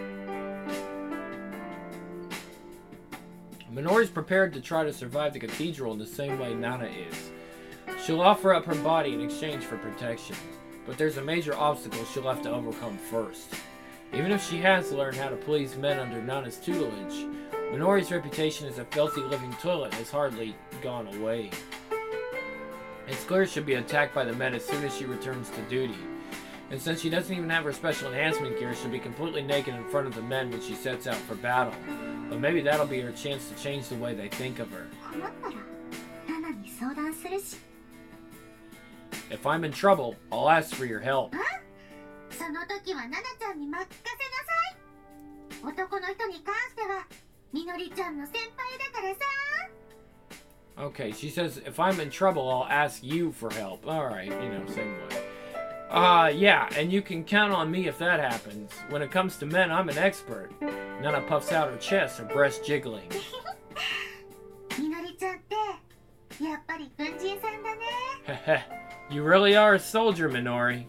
Minori's prepared to try to survive the cathedral in the same way Nana is. She'll offer up her body in exchange for protection, but there's a major obstacle she'll have to overcome first. Even if she has learned how to please men under Nana's tutelage, Minori's reputation as a filthy living toilet has hardly gone away. It's clear she'll be attacked by the men as soon as she returns to duty. And since she doesn't even have her special enhancement gear, she'll be completely naked in front of the men when she sets out for battle. But maybe that'll be her chance to change the way they think of her. 困ったらナナに相談するし。 If I'm in trouble, I'll ask for your help. その時はナナちゃんに任せなさい。男の人に関してはみのりちゃんの先輩だからさ。 Okay, she says, if I'm in trouble, I'll ask you for help. Alright, you know, same way. Uh, yeah, and you can count on me if that happens. When it comes to men, I'm an expert. Nana puffs out her chest, her breast jiggling. みのりちゃんってやっぱり軍人さんだね。 Heh, you really are a soldier, Minori.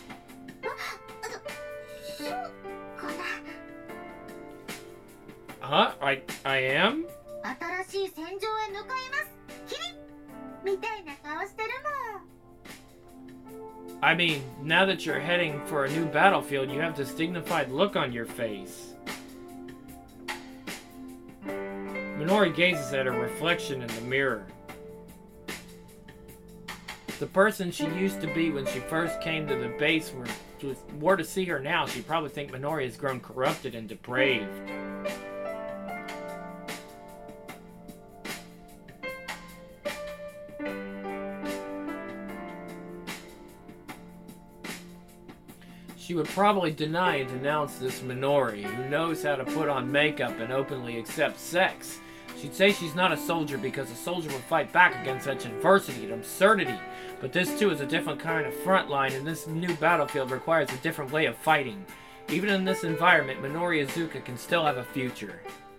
そうかな。 Huh? I, I am? 新しい戦場へ向かいます。キリッみたいな顔してるもん。 I mean, now that you're heading for a new battlefield, you have this dignified look on your face. Minori gazes at her reflection in the mirror. The person she used to be when she first came to the base were to, were to see her now, she'd probably think Minori has grown corrupted and depraved. She would probably deny and denounce this Minori, who knows how to put on makeup and openly accept sex. She'd say she's not a soldier because a soldier would fight back against such adversity and absurdity. But this too is a different kind of front line, and this new battlefield requires a different way of fighting. Even in this environment, Minori Izuka can still have a future.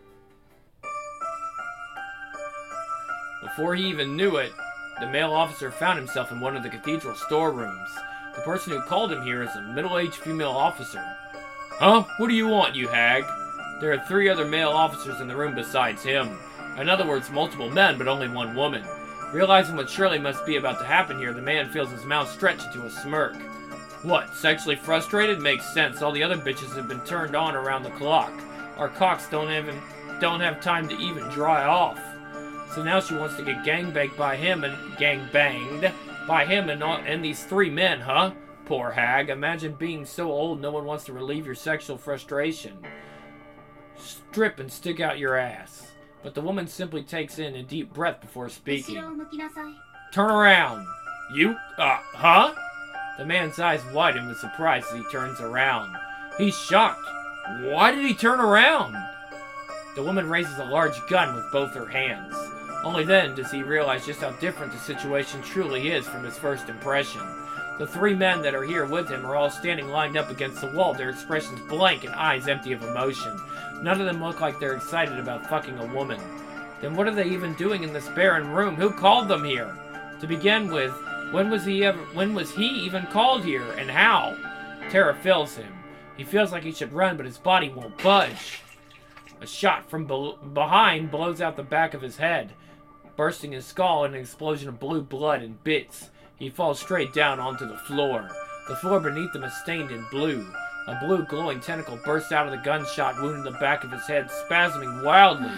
Before he even knew it, the male officer found himself in one of the cathedral storerooms. The person who called him here is a middle-aged female officer. Huh? What do you want, you hag? There are three other male officers in the room besides him. In other words, multiple men, but only one woman. Realizing what surely must be about to happen here, the man feels his mouth stretch into a smirk. What, sexually frustrated? Makes sense. All the other bitches have been turned on around the clock. Our cocks don't even don't have time to even dry off. So now she wants to get gangbanged by him and gangbanged by him and, all, and these three men, huh? Poor hag. Imagine being so old no one wants to relieve your sexual frustration. Strip and stick out your ass. But the woman simply takes in a deep breath before speaking. Turn around. You? Uh, huh? The man's eyes widen with surprise as he turns around. He's shocked. Why did he turn around? The woman raises a large gun with both her hands. Only then does he realize just how different the situation truly is from his first impression. The three men that are here with him are all standing lined up against the wall, their expressions blank and eyes empty of emotion. None of them look like they're excited about fucking a woman. Then what are they even doing in this barren room? Who called them here? To begin with, When was he ever, when was he even called here, and how? Terror fills him. He feels like he should run, but his body won't budge. A shot from be behind blows out the back of his head, bursting his skull in an explosion of blue blood and bits. He falls straight down onto the floor. The floor beneath him is stained in blue. A blue glowing tentacle bursts out of the gunshot wound in the back of his head, spasming wildly.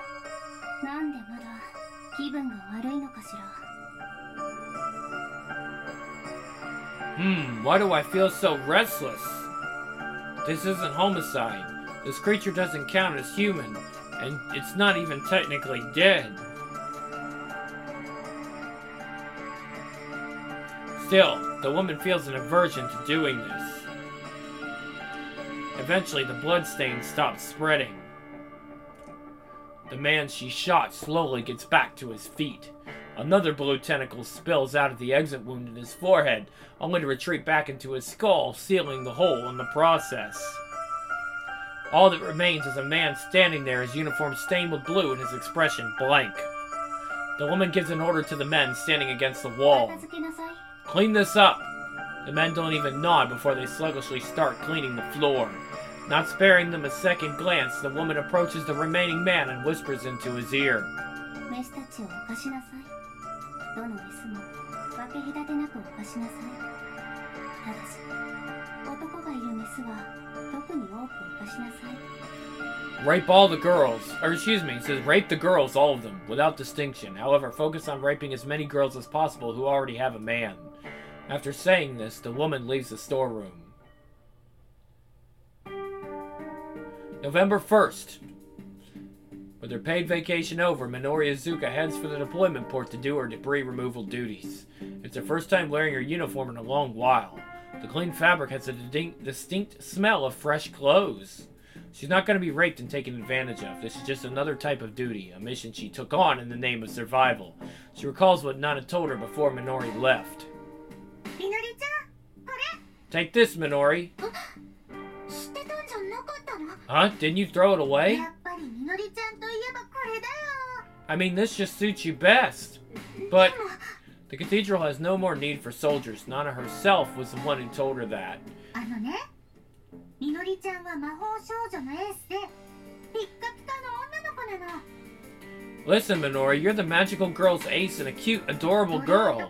Hmm, why do I feel so restless? This isn't homicide. This creature doesn't count as human, and it's not even technically dead. Still, the woman feels an aversion to doing this. Eventually, the bloodstain stops spreading. The man she shot slowly gets back to his feet. Another blue tentacle spills out of the exit wound in his forehead, only to retreat back into his skull, sealing the hole in the process. All that remains is a man standing there, his uniform stained with blue and his expression blank. The woman gives an order to the men standing against the wall. Clean this up! The men don't even nod before they sluggishly start cleaning the floor. Not sparing them a second glance, the woman approaches the remaining man and whispers into his ear. Rape all the girls, or excuse me, it says rape the girls, all of them, without distinction. However, focus on raping as many girls as possible who already have a man. After saying this, the woman leaves the storeroom. November first. With her paid vacation over, Minori Izuka heads for the deployment port to do her debris removal duties. It's her first time wearing her uniform in a long while. The clean fabric has a distinct smell of fresh clothes. She's not going to be raped and taken advantage of. This is just another type of duty, a mission she took on in the name of survival. She recalls what Nana told her before Minori left. Take this, Minori. Huh? Didn't you throw it away? I mean, this just suits you best. But the cathedral has no more need for soldiers. Nana herself was the one who told her that. Listen, Minori, you're the magical girl's ace and a cute, adorable girl.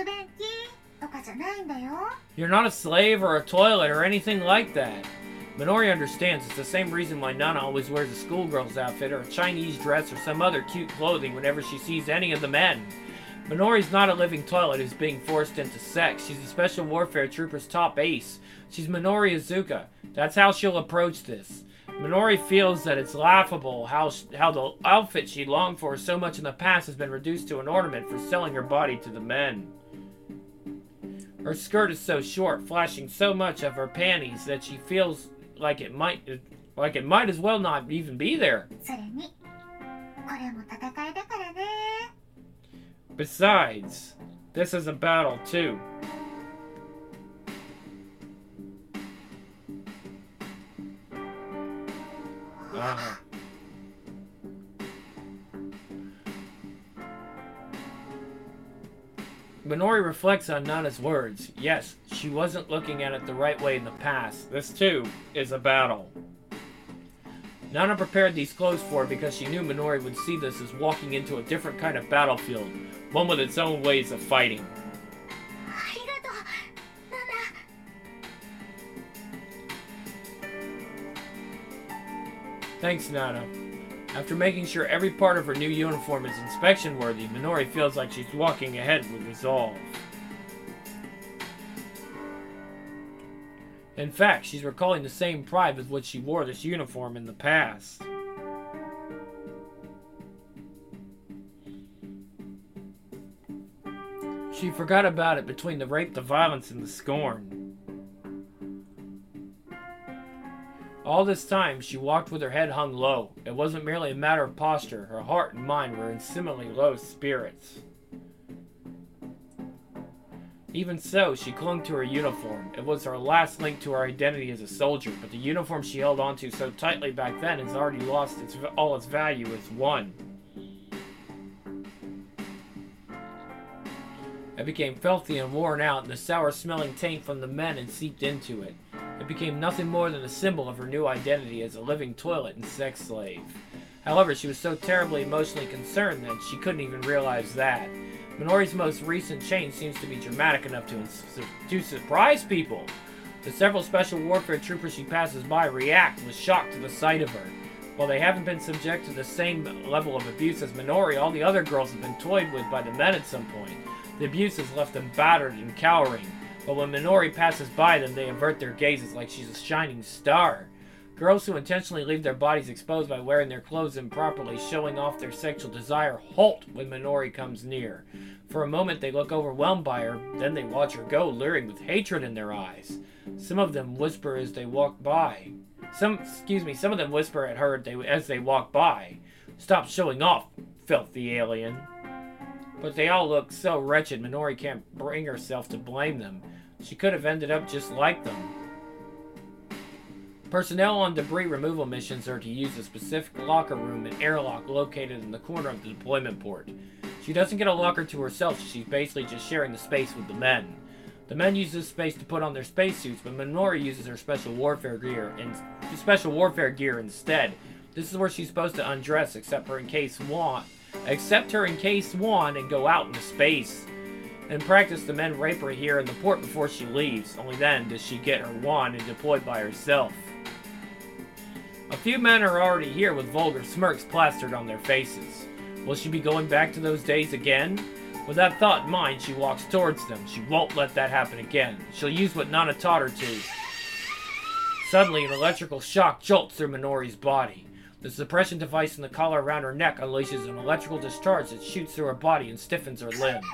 You're not a slave or a toilet or anything like that. Minori understands it's the same reason why Nana always wears a schoolgirl's outfit or a Chinese dress or some other cute clothing whenever she sees any of the men. Minori's not a living toilet who's being forced into sex. She's the Special Warfare Trooper's top ace. She's Minori Izuka. That's how she'll approach this. Minori feels that it's laughable how, how the outfit she longed for so much in the past has been reduced to an ornament for selling her body to the men. Her skirt is so short, flashing so much of her panties that she feels like it might like it might as well not even be there. Besides, this is a battle too. Uh-huh. Minori reflects on Nana's words. Yes, she wasn't looking at it the right way in the past. This, too, is a battle. Nana prepared these clothes for her because she knew Minori would see this as walking into a different kind of battlefield, one with its own ways of fighting. Thanks, Nana. After making sure every part of her new uniform is inspection-worthy, Minori feels like she's walking ahead with resolve. In fact, she's recalling the same pride with which she wore this uniform in the past. She forgot about it between the rape, the violence, and the scorn. All this time, she walked with her head hung low. It wasn't merely a matter of posture. Her heart and mind were in similarly low spirits. Even so, she clung to her uniform. It was her last link to her identity as a soldier, but the uniform she held onto so tightly back then has already lost its, all its value as one. It became filthy and worn out, and the sour-smelling taint from the men had seeped into it. It became nothing more than a symbol of her new identity as a living toilet and sex slave. However, she was so terribly emotionally concerned that she couldn't even realize that. Minori's most recent change seems to be dramatic enough to, to surprise people. The several special warfare troopers she passes by react with shock to the sight of her. While they haven't been subject to the same level of abuse as Minori, all the other girls have been toyed with by the men at some point. The abuse has left them battered and cowering, but when Minori passes by them, they avert their gazes like she's a shining star. Girls who intentionally leave their bodies exposed by wearing their clothes improperly, showing off their sexual desire, halt when Minori comes near. For a moment, they look overwhelmed by her, then they watch her go, leering with hatred in their eyes. Some of them whisper as they walk by. Some, excuse me, some of them whisper at her as they walk by. Stop showing off, filthy alien. But they all look so wretched, Minori can't bring herself to blame them. She could have ended up just like them. Personnel on debris removal missions are to use a specific locker room and airlock located in the corner of the deployment port. She doesn't get a locker to herself, so she's basically just sharing the space with the men. The men use this space to put on their spacesuits, but Minori uses her special warfare gear and special warfare gear instead. This is where she's supposed to undress, except for in case one, except her in case one, and go out into space. In practice, the men rape her here in the port before she leaves. Only then does she get her wand and deploy by herself. A few men are already here with vulgar smirks plastered on their faces. Will she be going back to those days again? With that thought in mind, she walks towards them. She won't let that happen again. She'll use what Nana taught her to. Suddenly, an electrical shock jolts through Minori's body. The suppression device in the collar around her neck unleashes an electrical discharge that shoots through her body and stiffens her limbs.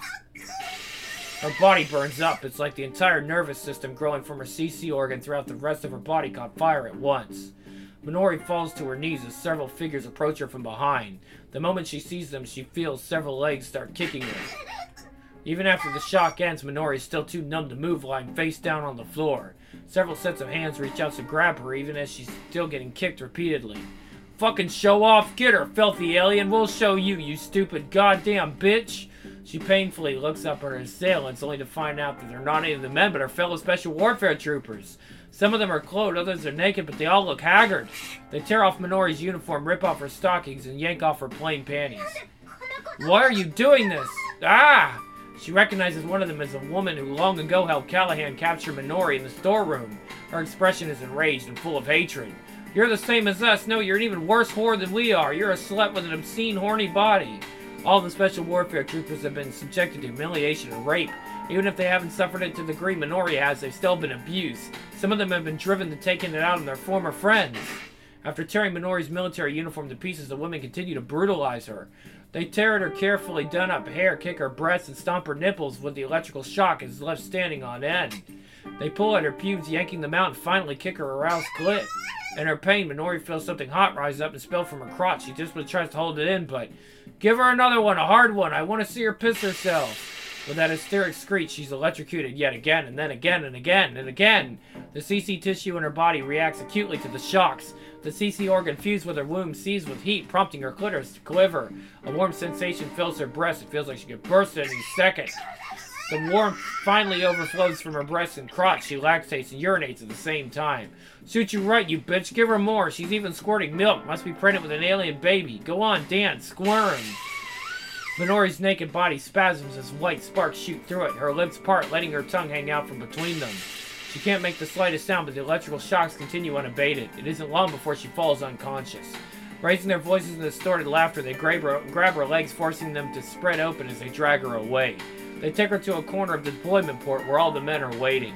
Her body burns up. It's like the entire nervous system growing from her C C organ throughout the rest of her body caught fire at once. Minori falls to her knees as several figures approach her from behind. The moment she sees them, she feels several legs start kicking her. Even after the shock ends, Minori is still too numb to move, lying face down on the floor. Several sets of hands reach out to grab her, even as she's still getting kicked repeatedly. Fucking show off! Get her, filthy alien! We'll show you, you stupid goddamn bitch! She painfully looks up at her assailants, only to find out that they're not any of the men, but her fellow special warfare troopers. Some of them are clothed, others are naked, but they all look haggard. They tear off Minori's uniform, rip off her stockings, and yank off her plain panties. Why are you doing this? Ah! She recognizes one of them as a woman who long ago helped Callahan capture Minori in the storeroom. Her expression is enraged and full of hatred. You're the same as us. No, you're an even worse whore than we are. You're a slut with an obscene, horny body. All the special warfare troopers have been subjected to humiliation and rape. Even if they haven't suffered it to the degree Minori has, they've still been abused. Some of them have been driven to taking it out on their former friends. After tearing Minori's military uniform to pieces, the women continue to brutalize her. They tear at her carefully done-up hair, kick her breasts, and stomp her nipples with the electrical shock is left standing on end. They pull at her pubes, yanking them out, and finally kick her aroused clit. In her pain, Minori feels something hot rise up and spill from her crotch. She desperately tries to hold it in, but... Give her another one, a hard one. I want to see her piss herself. With that hysteric screech, she's electrocuted yet again, and then again, and again, and again. The C C tissue in her body reacts acutely to the shocks. The C C organ fused with her womb seized with heat, prompting her clitoris to quiver. A warm sensation fills her breast. It feels like she could burst at any second. The warmth finally overflows from her breast and crotch. She lactates and urinates at the same time. Shoot you right, you bitch. Give her more. She's even squirting milk. Must be pregnant with an alien baby. Go on, dance. Squirm. Minori's naked body spasms as white sparks shoot through it. Her lips part, letting her tongue hang out from between them. She can't make the slightest sound, but the electrical shocks continue unabated. It isn't long before she falls unconscious. Raising their voices in distorted laughter, they grab her, grab her legs, forcing them to spread open as they drag her away. They take her to a corner of the deployment port where all the men are waiting.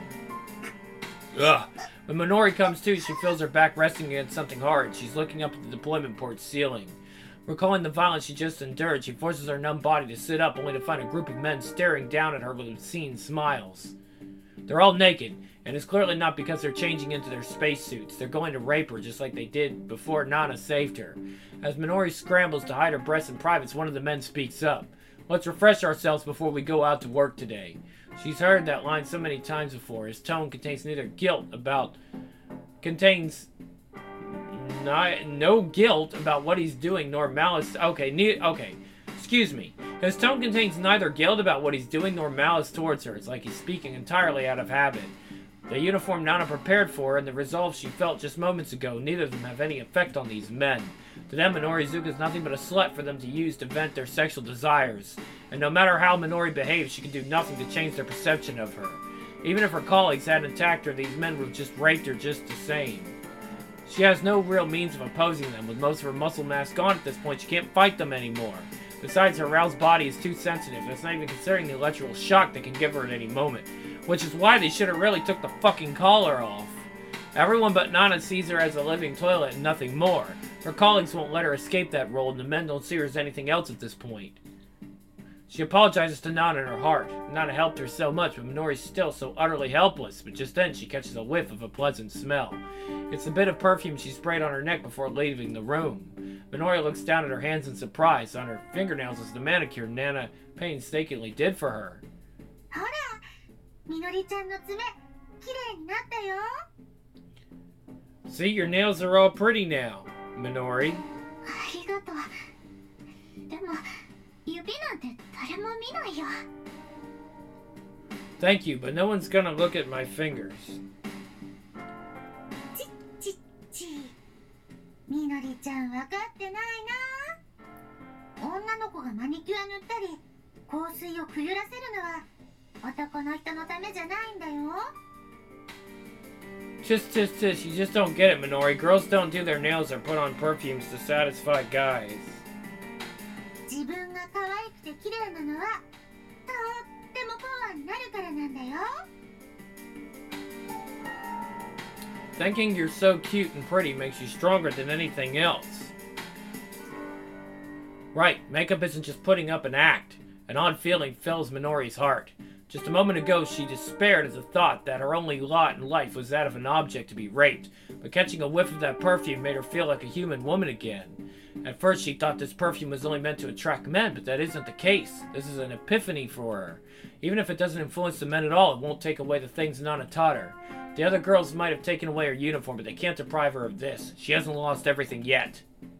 Ugh. When Minori comes to, she feels her back resting against something hard. She's looking up at the deployment port ceiling. Recalling the violence she just endured, she forces her numb body to sit up, only to find a group of men staring down at her with obscene smiles. They're all naked, and it's clearly not because they're changing into their spacesuits. They're going to rape her just like they did before Nana saved her. As Minori scrambles to hide her breasts and privates, one of the men speaks up. Let's refresh ourselves before we go out to work today. She's heard that line so many times before. His tone contains neither guilt about... Contains... No, no guilt about what he's doing, nor malice... Okay, ne okay. Excuse me. His tone contains neither guilt about what he's doing nor malice towards her. It's like he's speaking entirely out of habit. The uniform Nana prepared for her and the resolve she felt just moments ago, neither of them have any effect on these men. To them, Minori Zuka is nothing but a slut for them to use to vent their sexual desires. And no matter how Minori behaves, she can do nothing to change their perception of her. Even if her colleagues hadn't attacked her, these men would have just raped her just the same. She has no real means of opposing them. With most of her muscle mass gone at this point, she can't fight them anymore. Besides, her aroused body is too sensitive. That's not even considering the electrical shock they can give her at any moment. Which is why they should have really took the fucking collar off. Everyone but Nana sees her as a living toilet and nothing more. Her colleagues won't let her escape that role, and the men don't see her as anything else at this point. She apologizes to Nana in her heart. Nana helped her so much, but Minori's still so utterly helpless. But just then, she catches a whiff of a pleasant smell. It's a bit of perfume she sprayed on her neck before leaving the room. Minori looks down at her hands in surprise. On her fingernails is the manicure Nana painstakingly did for her. ほら、みのりちゃんの爪、きれいになったよ。 See, your nails are all pretty now, Minori. ありがとう。でも、指なんて誰も見ないよ。 Thank you, but no one's gonna look at my fingers. ちっちっち。みのりちゃん分かってないな。女の子がマニキュア塗ったり、香水をくゆらせるのは男の人のためじゃないんだよ。 Just, just, just, you just don't get it, Minori. Girls don't do their nails or put on perfumes to satisfy guys. 自分が可愛くて綺麗なのはとってもパワーになるからなんだよ。 Thinking you're so cute and pretty makes you stronger than anything else. Right, makeup isn't just putting up an act. An odd feeling fills Minori's heart. Just a moment ago, she despaired at the thought that her only lot in life was that of an object to be raped, but catching a whiff of that perfume made her feel like a human woman again. At first, she thought this perfume was only meant to attract men, but that isn't the case. This is an epiphany for her. Even if it doesn't influence the men at all, it won't take away the things Nana taught her. The other girls might have taken away her uniform, but they can't deprive her of this. She hasn't lost everything yet.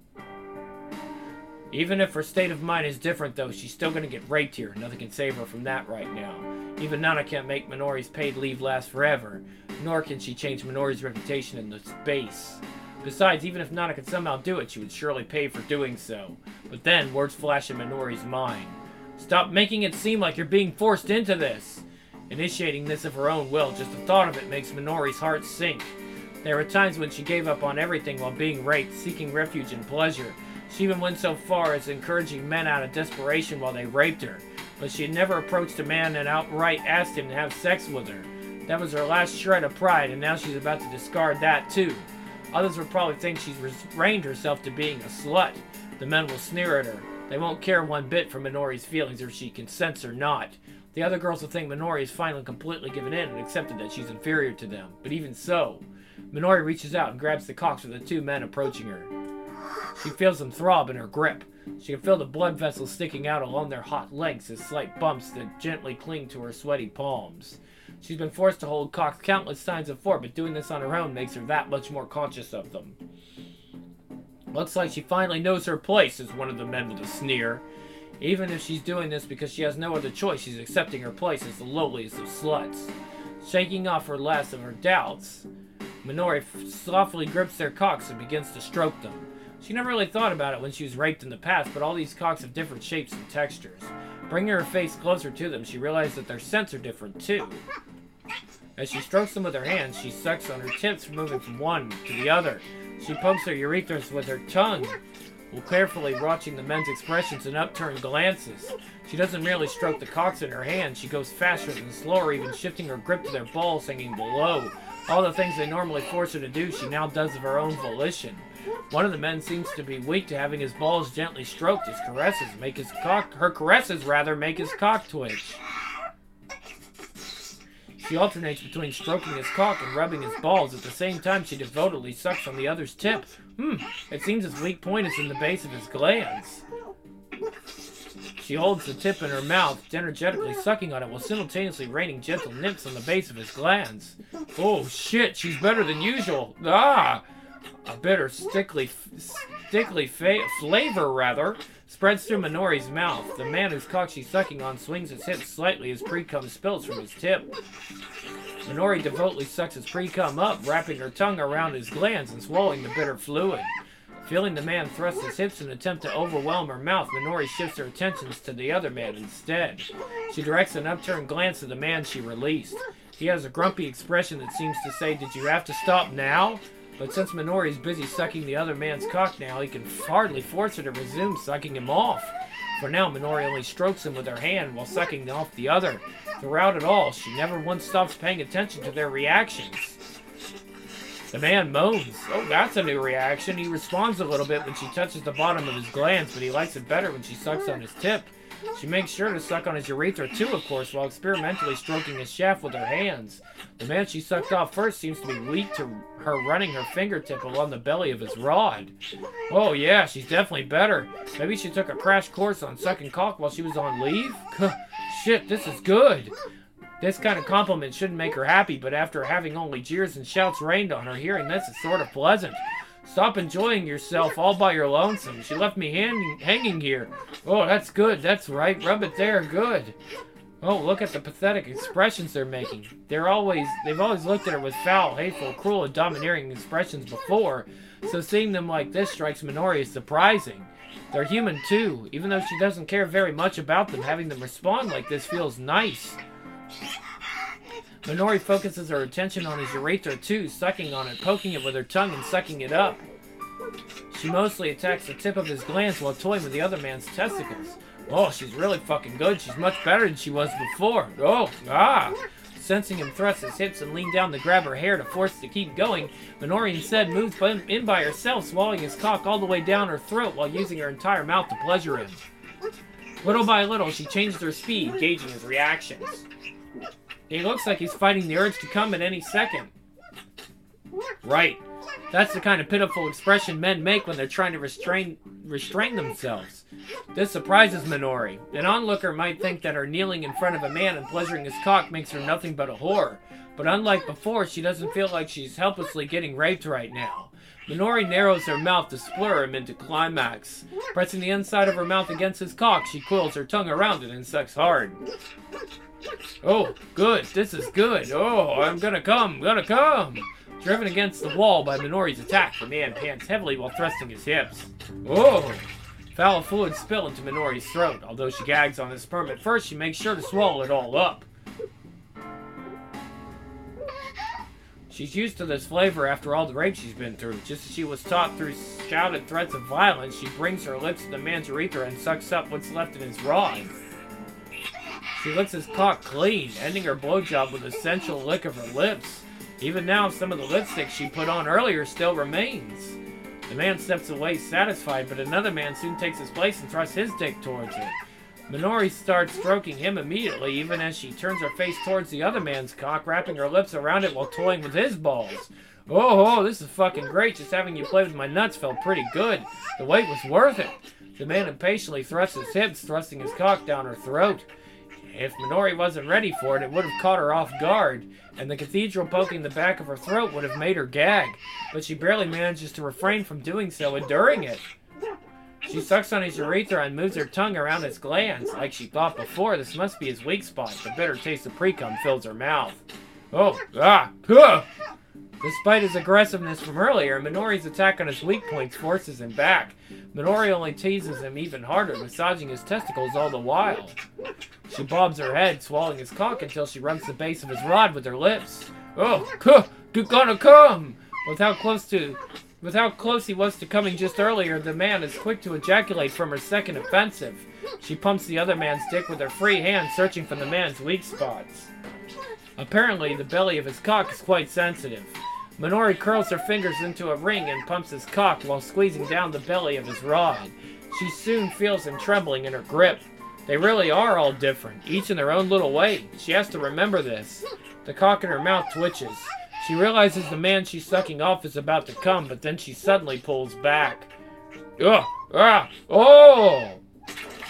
Even if her state of mind is different, though, she's still gonna get raped here. Nothing can save her from that right now. Even Nana can't make Minori's paid leave last forever, nor can she change Minori's reputation in the space. Besides, even if Nana could somehow do it, she would surely pay for doing so. But then, words flash in Minori's mind. Stop making it seem like you're being forced into this! Initiating this of her own will, just the thought of it makes Minori's heart sink. There were times when she gave up on everything while being raped, seeking refuge and pleasure. She even went so far as encouraging men out of desperation while they raped her. But she had never approached a man and outright asked him to have sex with her. That was her last shred of pride, and now she's about to discard that too. Others will probably think she's restrained herself to being a slut. The men will sneer at her. They won't care one bit for Minori's feelings if she consents or not. The other girls will think Minori has finally completely given in and accepted that she's inferior to them. But even so, Minori reaches out and grabs the cocks of the two men approaching her. She feels them throb in her grip. She can feel the blood vessels sticking out along their hot legs as slight bumps that gently cling to her sweaty palms. She's been forced to hold cocks countless times before, but doing this on her own makes her that much more conscious of them. Looks like she finally knows her place, says one of the men with a sneer. Even if she's doing this because she has no other choice, she's accepting her place as the lowliest of sluts. Shaking off her last of her doubts, Minori softly grips their cocks and begins to stroke them. She never really thought about it when she was raped in the past, but all these cocks have different shapes and textures. Bringing her face closer to them, she realized that their scents are different too. As she strokes them with her hands, she sucks on her tips, moving from one to the other. She pokes their urethras with her tongue, while carefully watching the men's expressions and upturned glances. She doesn't merely stroke the cocks in her hands, she goes faster and slower, even shifting her grip to their balls hanging below. All the things they normally force her to do, she now does of her own volition. One of the men seems to be weak to having his balls gently stroked. His caresses make his cock, her caresses rather, make his cock twitch. She alternates between stroking his cock and rubbing his balls. At the same time, she devotedly sucks on the other's tip. Hmm, it seems his weak point is in the base of his glands. She holds the tip in her mouth, energetically sucking on it while simultaneously raining gentle nips on the base of his glands. Oh shit, she's better than usual. Ah! A bitter, stickly, stickly fa flavor, rather, spreads through Minori's mouth. The man whose cock she's sucking on swings his hips slightly as pre-cum spills from his tip. Minori devoutly sucks his pre-cum up, wrapping her tongue around his glands and swallowing the bitter fluid. Feeling the man thrust his hips in an attempt to overwhelm her mouth, Minori shifts her attentions to the other man instead. She directs an upturned glance at the man she released. He has a grumpy expression that seems to say, "Did you have to stop now?" But since Minori is busy sucking the other man's cock now, he can hardly force her to resume sucking him off. For now, Minori only strokes him with her hand while sucking off the other. Throughout it all, she never once stops paying attention to their reactions. The man moans. Oh, that's a new reaction. He responds a little bit when she touches the bottom of his glands, but he likes it better when she sucks on his tip. She makes sure to suck on his urethra too, of course, while experimentally stroking his shaft with her hands. The man she sucked off first seems to be weak to her running her fingertip along the belly of his rod. Oh yeah, she's definitely better. Maybe she took a crash course on sucking cock while she was on leave? Shit, this is good. This kind of compliment shouldn't make her happy, but after having only jeers and shouts rained on her, hearing this is sort of pleasant. Stop enjoying yourself all by your lonesome. She left me hanging, hanging here. Oh, that's good. That's right. Rub it there. Good. Oh, look at the pathetic expressions they're making. They're always, they've always looked at her with foul, hateful, cruel, and domineering expressions before, so seeing them like this strikes Minori as surprising. They're human too. Even though she doesn't care very much about them, having them respond like this feels nice. Minori focuses her attention on his urethra too, sucking on it, poking it with her tongue and sucking it up. She mostly attacks the tip of his glands while toying with the other man's testicles. Oh, she's really fucking good. She's much better than she was before. Oh, ah! Sensing him thrust his hips and lean down to grab her hair to force to keep going, Minori instead moves in by herself, swallowing his cock all the way down her throat while using her entire mouth to pleasure him. Little by little, she changes her speed, gauging his reactions. He looks like he's fighting the urge to come at any second. Right. That's the kind of pitiful expression men make when they're trying to restrain restrain themselves. This surprises Minori. An onlooker might think that her kneeling in front of a man and pleasuring his cock makes her nothing but a whore. But unlike before, she doesn't feel like she's helplessly getting raped right now. Minori narrows her mouth to splur him into climax. Pressing the inside of her mouth against his cock, she coils her tongue around it and sucks hard. Oh, good. This is good. Oh, I'm gonna come. Gonna come. Driven against the wall by Minori's attack, the man pants heavily while thrusting his hips. Oh! Foul fluid spill into Minori's throat. Although she gags on the sperm at first, she makes sure to swallow it all up. She's used to this flavor after all the rape she's been through. Just as she was taught through shouted threats of violence, she brings her lips to the man's urethra and sucks up what's left in his rod. She licks his cock clean, ending her blowjob with a sensual lick of her lips. Even now, some of the lipstick she put on earlier still remains. The man steps away satisfied, but another man soon takes his place and thrusts his dick towards it. Minori starts stroking him immediately, even as she turns her face towards the other man's cock, wrapping her lips around it while toying with his balls. Oh, oh, this is fucking great. Just having you play with my nuts felt pretty good. The wait was worth it. The man impatiently thrusts his hips, thrusting his cock down her throat. If Minori wasn't ready for it, it would have caught her off guard, and the cathedral poking the back of her throat would have made her gag, but she barely manages to refrain from doing so enduring it. She sucks on his urethra and moves her tongue around his glands. Like she thought before, this must be his weak spot. The bitter taste of pre-cum fills her mouth. Oh, ah, huh! Despite his aggressiveness from earlier, Minori's attack on his weak points forces him back. Minori only teases him even harder, massaging his testicles all the while. She bobs her head, swallowing his cock until she rubs the base of his rod with her lips. Oh, cuh, gonna come! With how close to, with how close he was to coming just earlier, the man is quick to ejaculate from her second offensive. She pumps the other man's dick with her free hand, searching for the man's weak spots. Apparently, the belly of his cock is quite sensitive. Minori curls her fingers into a ring and pumps his cock while squeezing down the belly of his rod. She soon feels him trembling in her grip. They really are all different, each in their own little way. She has to remember this. The cock in her mouth twitches. She realizes the man she's sucking off is about to come, but then she suddenly pulls back. Ugh! Ah! Oh!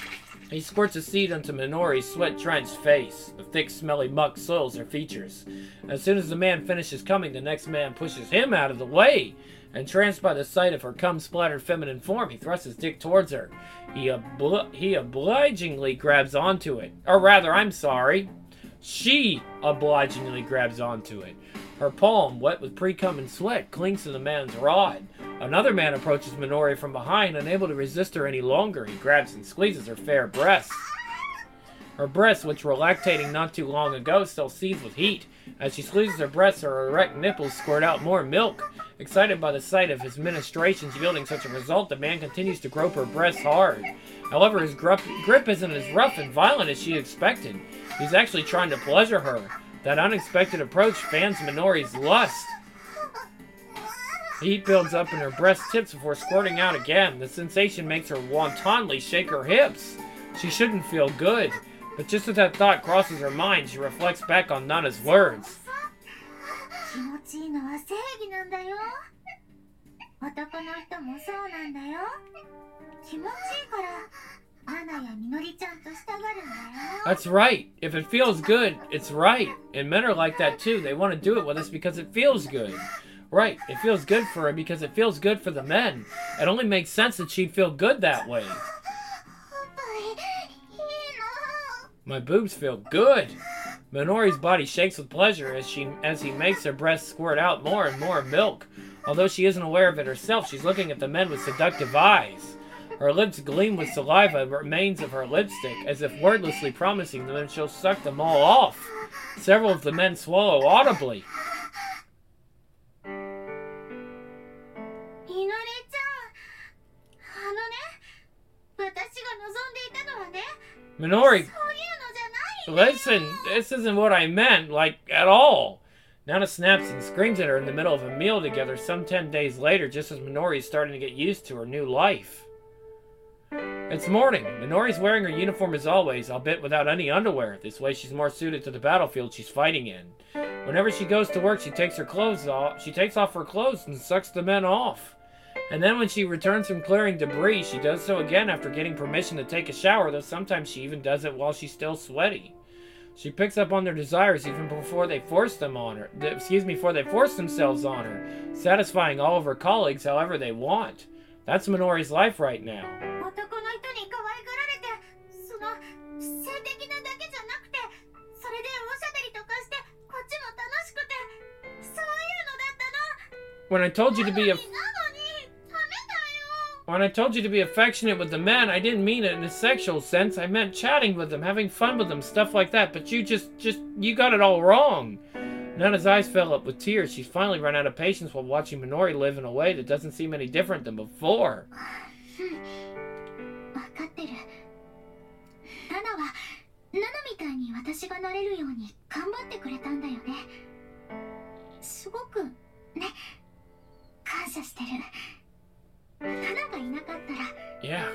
He squirts a seed onto Minori's sweat-drenched face. The thick, smelly muck soils her features. As soon as the man finishes coming, the next man pushes him out of the way. Entranced by the sight of her cum-splattered feminine form, he thrusts his dick towards her. He, obli- he obligingly grabs onto it. Or rather, I'm sorry. She obligingly grabs onto it. Her palm, wet with pre-cum and sweat, clings to the man's rod. Another man approaches Minori from behind, unable to resist her any longer. He grabs and squeezes her fair breasts. Her breasts, which were lactating not too long ago, still seethe with heat. As she squeezes her breasts, her erect nipples squirt out more milk. Excited by the sight of his ministrations yielding such a result, the man continues to grope her breasts hard. However, his grip, grip isn't as rough and violent as she expected. He's actually trying to pleasure her. That unexpected approach fans Minori's lust. Heat builds up in her breast tips before squirting out again. The sensation makes her wantonly shake her hips. She shouldn't feel good. But just as that thought crosses her mind, she reflects back on Nana's words. 気持ちいいのは正義なんだよ。男の人もそうなんだよ。気持ちいいからナナやみのりちゃんとしたがるんだよ。 That's right. If it feels good, it's right. And men are like that too. They want to do it with us because it feels good. Right. It feels good for her because it feels good for the men. It only makes sense that she'd feel good that way. My boobs feel good. Minori's body shakes with pleasure as she as he makes her breasts squirt out more and more milk. Although she isn't aware of it herself, she's looking at the men with seductive eyes. Her lips gleam with saliva and remains of her lipstick, as if wordlessly promising them she'll suck them all off. Several of the men swallow audibly. Minori, listen, this isn't what I meant, like, at all. Nana snaps and screams at her in the middle of a meal together some ten days later, just as Minori is starting to get used to her new life. It's morning. Minori's wearing her uniform as always, albeit without any underwear. This way she's more suited to the battlefield she's fighting in. Whenever she goes to work, she takes her clothes off. She takes off her clothes and sucks the men off. And then when she returns from clearing debris, she does so again after getting permission to take a shower, though sometimes she even does it while she's still sweaty. She picks up on their desires even before they force them on her. Excuse me, before they force themselves on her, satisfying all of her colleagues however they want. That's Minori's life right now. When I told you to be a... When I told you to be affectionate with the men, I didn't mean it in a sexual sense. I meant chatting with them, having fun with them, stuff like that. But you just, just, you got it all wrong. Nana's eyes fell up with tears. She's finally run out of patience while watching Minori live in a way that doesn't seem any different than before. Yeah.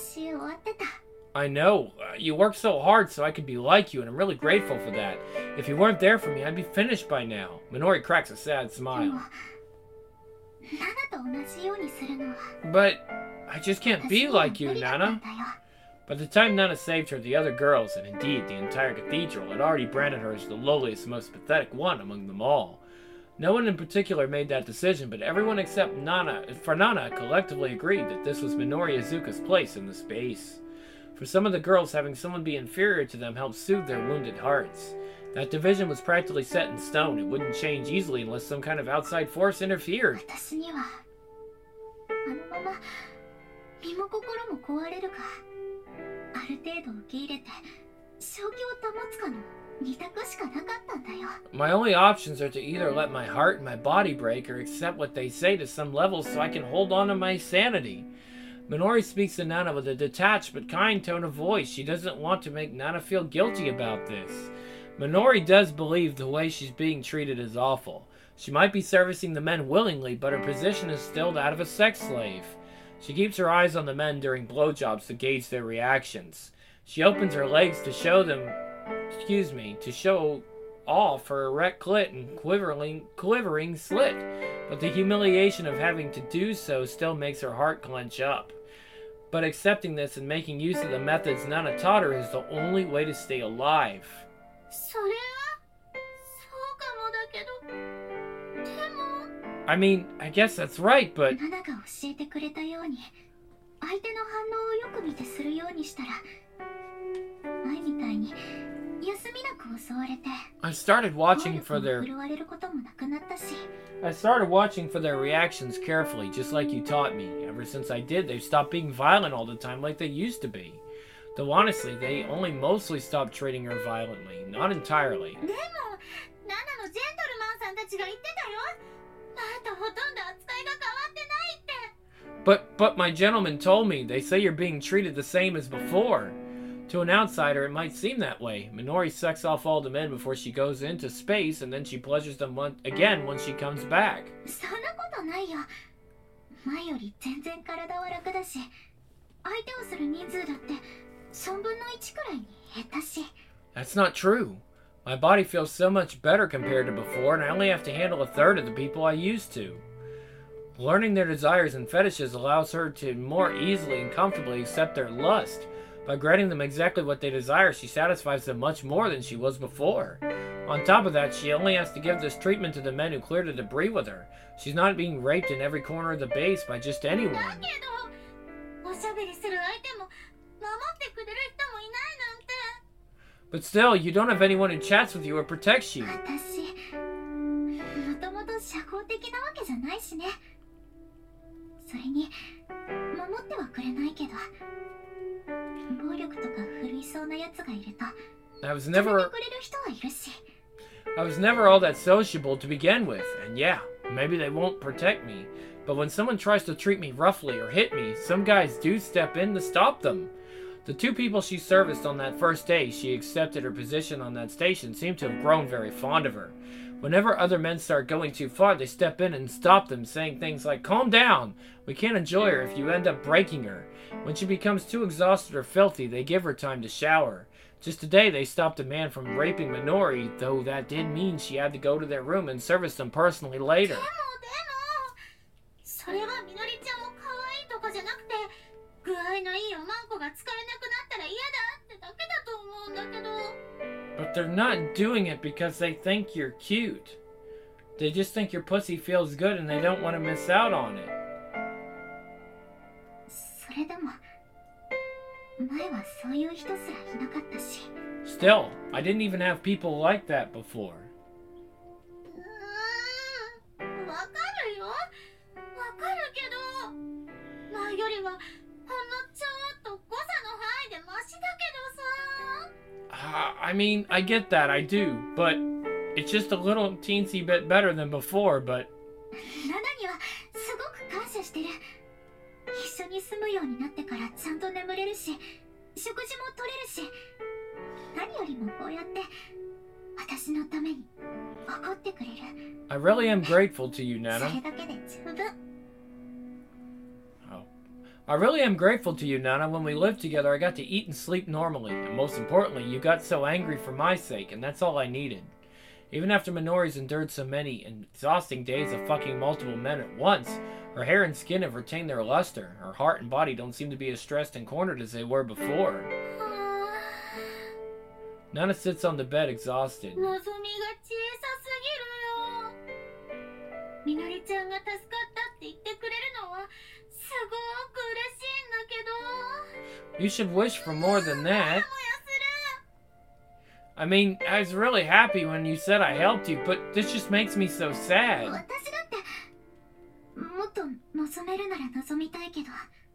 I know. Uh, you worked so hard so I could be like you, and I'm really grateful for that. If you weren't there for me, I'd be finished by now. Minori cracks a sad smile. But I just can't be like you, Nana. By the time Nana saved her, the other girls, and indeed the entire cathedral, had already branded her as the lowliest, most pathetic one among them all. No one in particular made that decision, but everyone except Nana, for Nana collectively agreed that this was Minori Izuka's place in the space. For some of the girls, having someone be inferior to them helped soothe their wounded hearts. That division was practically set in stone. It wouldn't change easily unless some kind of outside force interfered. My only options are to either let my heart and my body break or accept what they say to some level so I can hold on to my sanity. Minori speaks to Nana with a detached but kind tone of voice. She doesn't want to make Nana feel guilty about this. Minori does believe the way she's being treated is awful. She might be servicing the men willingly, but her position is still that of a sex slave. She keeps her eyes on the men during blowjobs to gauge their reactions. She opens her legs to show them, excuse me, to show off her erect clit and quivering, quivering slit, but the humiliation of having to do so still makes her heart clench up. But accepting this and making use of the methods Nana taught her is the only way to stay alive. それはそうかもだけど、でも I mean, I guess that's right, but ナナが教えてくれたように相手の反応をよく見てするようにしたら、前みたいに休みなく襲われて I started 暴 watching 力 for に their 振るわれることもなくなったし、 I started watching for their reactions carefully, just like you taught me. Ever since I did, they've stopped being violent all the time like they used to be. Though honestly, they only mostly stopped treating her violently, not entirely. でもナナのジェントルマンさんたちが言ってたよ。前とほとんど扱いが変わってないって。 But but my gentleman told me they say you're being treated the same as before. To an outsider, it might seem that way. Minori sucks off all the men before she goes into space, and then she pleasures them one, again when she comes back. そんなことないよ。前より全然体は楽だし、相手をする人数だってさんぶんのいちくらいに減ったし。 That's not true. My body feels so much better compared to before, and I only have to handle a third of the people I used to. Learning their desires and fetishes allows her to more easily and comfortably accept their lust. By granting them exactly what they desire, she satisfies them much more than she was before. On top of that, she only has to give this treatment to the men who clear the debris with her. She's not being raped in every corner of the base by just だ anyone. けど、おしゃべりする相手も守ってくれる人もいないなんて。 But still, you don't have anyone who chats with you or protects you. 私、もともと社交的なわけじゃないしね。それに、守ってはくれないけど、暴力とか振るいそうなやつがいると、 I was 止めて never くれる人はいるし。 I was never all that sociable to begin with, and yeah, maybe they won't protect me. But when someone tries to treat me roughly or hit me, some guys do step in to stop them. The two people she serviced on that first day she accepted her position on that station seemed to have grown very fond of her. Whenever other men start going too far, they step in and stop them, saying things like, "Calm down, we can't enjoy her if you end up breaking her." When she becomes too exhausted or filthy, they give her time to shower. Just today, they stopped a man from raping Minori, though that did mean she had to go to their room and service them personally later. でもでも、それはみのりちゃんも可愛いとかじゃなくて、具合のいいおまんこが使えなくなったら嫌だってだけだと思うんだけど。 But they're not doing it because they think you're cute. They just think your pussy feels good and they don't want to miss out on it. それでも、前はそういう人すらいなかったし。 Still, I didn't even have people like that before. うーん、わかるよ。わかるけど、前よりはほんのちょっと誤差の範囲でマシだけどさ。 Uh, I mean, I get that, I do, but it's just a little teensy bit better than before, but ナナにはすごく感謝してる。一緒に住むようになってからちゃんと眠れるし、食事も取れるし、何よりもこうやって私のために怒ってくれる。 I really am grateful to you, そ Nana. れだけで十分。 Oh. I really am grateful to you, Nana. When we lived together, I got to eat and sleep normally, and most importantly, you got so angry for my sake, and that's all I needed. Even after Minori's endured so many exhausting days of fucking multiple men at once, her hair and skin have retained their luster. Her heart and body don't seem to be as stressed and cornered as they were before. Nana sits on the bed exhausted. 望みが小さすぎるよ。みのりちゃんが助かったって言ってくれるのはすごく嬉しいんだけど。 You should wish for more than もや that. もやする。 I mean, I was really happy when you said I helped you, but this just makes me so 私 sad. だってもっと望めるなら望みたいけど、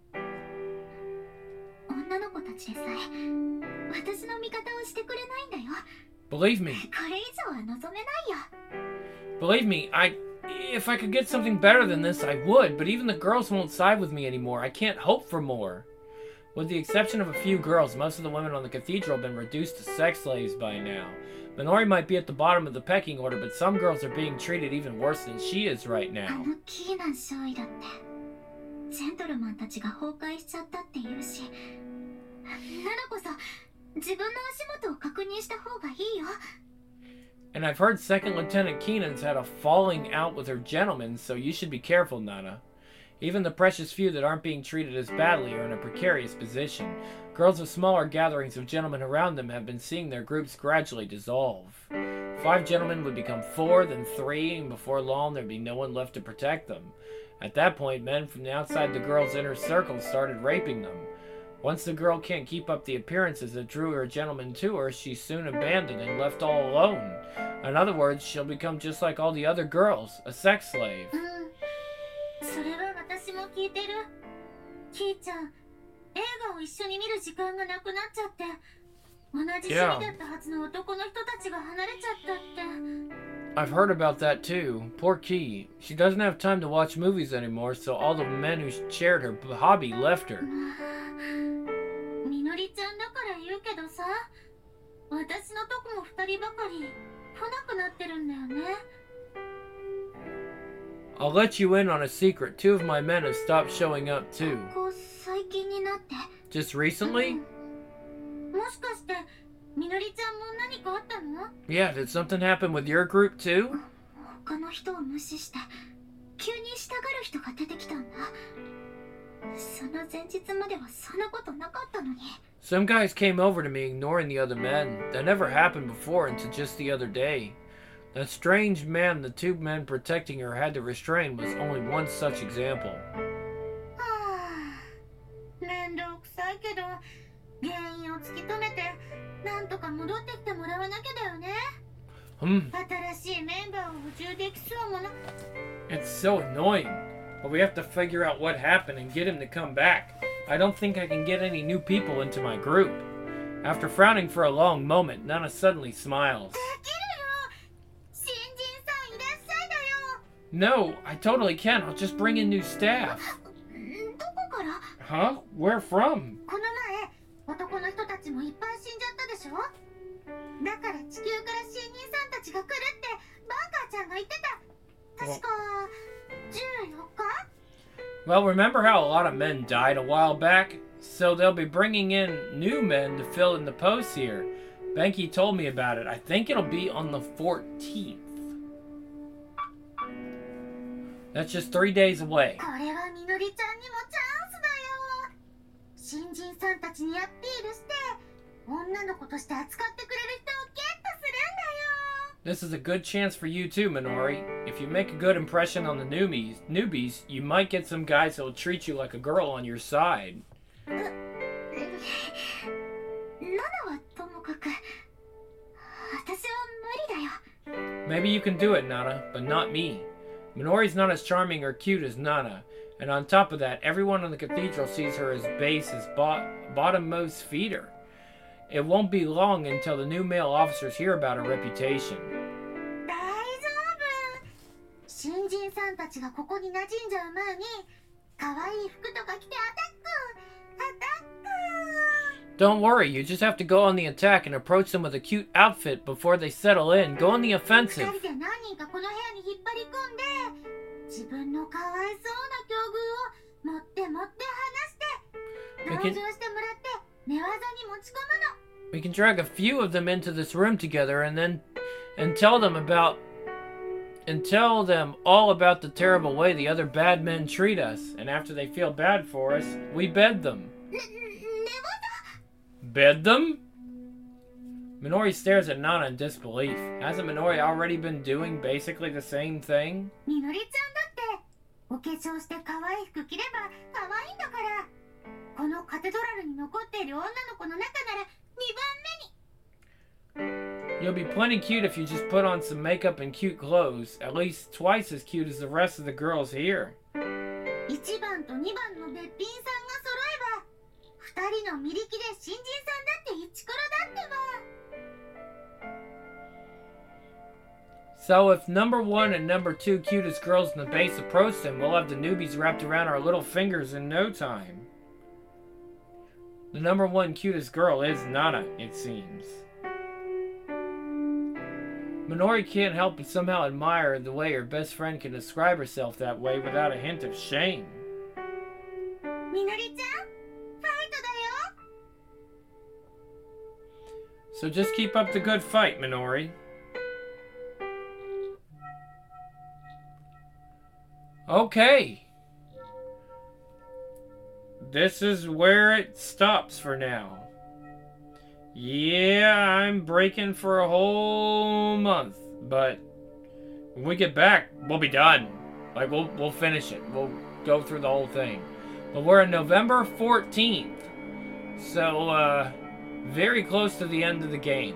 女の子たちでさえ私の味方をしてくれないんだよ。 Believe me, これ以上は望めないよ。 believe me, I... If I could get something better than this, I would, but even the girls won't side with me anymore. I can't hope for more. With the exception of a few girls, most of the women on the cathedral have been reduced to sex slaves by now. Minori might be at the bottom of the pecking order, but some girls are being treated even worse than she is right あ now. のキーナン少尉だってジェントルマンたちが崩壊しちゃったって言うし、ナナこそ自分の足元を確認した方がいいよ。 And I've heard Second Lieutenant Keenan's had a falling out with her gentleman, so you should be careful, Nana. Even the precious few that aren't being treated as badly are in a precarious position. Girls of smaller gatherings of gentlemen around them have been seeing their groups gradually dissolve. Five gentlemen would become four, then three, and before long there'd be no one left to protect them. At that point, men from outside the girl's inner circle started raping them. Once the girl can't keep up the appearances that drew her gentlemen to her, she's soon abandoned and left all alone. In other words, she'll become just like all the other girls, a sex slave. うん、それは私も聞いてる。キーちゃん、映画を一緒に見る時間がなくなっちゃって、同じ趣味だったはずの男の人たちが離れちゃったって。 I've heard about that too. Poor Key. She doesn't have time to watch movies anymore, so all the men who shared her hobby left her. みのりちゃんだから言うけどさ、私のとこも二人ばかり来なくなってるんだよね。 I'll let you in on a secret. Two of my men have stopped showing up too. こう最近になって。 Just recently? もしかしてみのりちゃんも何かあったの？ Yeah, did something happen with your group too? 他の人を無視して急に従う人が出てきたんだ。その前日まではそんなことなかったのに。 Some guys came over to me ignoring the other men. That never happened before until just the other day. That strange man the two men protecting her had to restrain was only one such example. はあ、面倒くさいけど原因を突き止めてなんとか戻ってきてもらわなきゃだよね。 Hmm. 新しいメンバーを補充できそうもな。 It's so annoying. But we have to figure out what happened and get him to come back. I don't think I can get any new people into my group. After frowning for a long moment, Nana suddenly smiles. できるよ。新人さんいらっしゃいだよ。 No, I totally can. I'll just bring in new staff. どこから？ Huh? Where from? この前男の人たちもいっぱい死んじゃったでしょ。だから地球から新人さんたちが来るってバンカーちゃんが言ってた。確かじゅうよっか？ Well, remember how a lot of men died a while back? So they'll be bringing in new men to fill in the posts here. Benki told me about it. I think it'll be on the fourteenth. That's just three days away. これはみのりちゃんにもチャンスだよ。新人さんたちにアピールして女の子として扱ってくれる人をゲットするんだよ。 This is a good chance for you too, Minori. If you make a good impression on the newbies, newbies, you might get some guys who'll treat you like a girl on your side. ナナはともかく私は無理だよ。 Maybe you can do it, Nana, but not me. Minori's not as charming or cute as Nana, and on top of that, everyone in the cathedral sees her as base as bo bottommost feeder. It won't be long until the new male officers hear about her reputation. 大丈夫。新人さんたちがここに馴染んじゃう前に可愛い服とか着てアタックアタック。 Don't worry, you just have to go on the attack and approach them with a cute outfit before they settle in. Go on the 二 offensive. 人で何人かこの部屋に引っ張り込んで自分のかわいそうな境遇を持って持って話して同情してもらって寝技に持ち込むの。 We can drag a few of them into this room together and then and tell them about and tell them all about the terrible way the other bad men treat us. And after they feel bad for us, we bed them. ね、寝技？ Bed them? Minori stares at Nana in disbelief. Hasn't Minori already been doing basically the same thing? みのりちゃんだってお化粧して可愛い服着れば可愛いんだから。このカテドラルに残っている女の子の中ならにばんめに。 You'll be plenty cute if you just put on some makeup and cute clothes. At least twice as cute as the rest of the girls here. いちばんとにばんのべっぴんさんが揃えばふたりの見力で新人さんだってイチコロだってば。 So if number one and number two cutest girls in the base approach them, we'll have the newbies wrapped around our little fingers in no time. The number one cutest girl is Nana, it seems. Minori can't help but somehow admire the way her best friend can describe herself that way without a hint of shame. みのりちゃん、ファイトだよ。 So just keep up the good fight, Minori. Okay. this is where it stops for now. Yeah, I'm breaking for a whole month, but when we get back, we'll be done. Like, we'll, we'll finish it. We'll go through the whole thing. But we're on November fourteenth. So, uh, very close to the end of the game.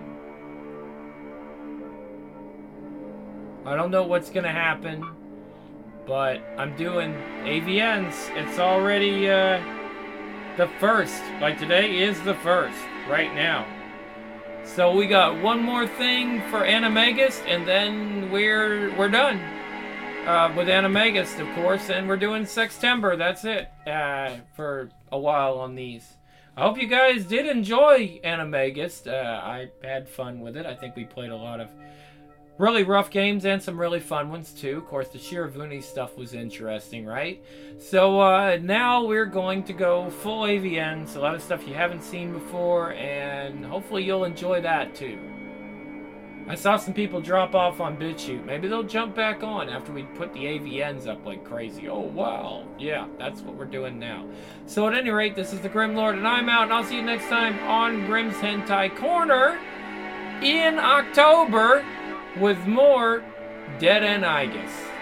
I don't know what's going to happen, but I'm doing A V Ns. It's already, uh, the first. Like, today is the first, right now. So we got one more thing for Animagus, and then we're we're done uh, with Animagus, of course, and we're doing Sextember. That's it uh, for a while on these. I hope you guys did enjoy Animagus. Uh, I had fun with it. I think we played a lot of really rough games and some really fun ones too. Of course, the Shiravuni stuff was interesting, right? So uh, now we're going to go full A V Ns, a lot of stuff you haven't seen before, and hopefully you'll enjoy that too. I saw some people drop off on BitChute. Maybe they'll jump back on after we put the A V Ns up like crazy. Oh, wow. Yeah, that's what we're doing now. So at any rate, this is the Grim Lord, and I'm out, and I'll see you next time on Grim's Hentai Corner in October with more Dead End Igus.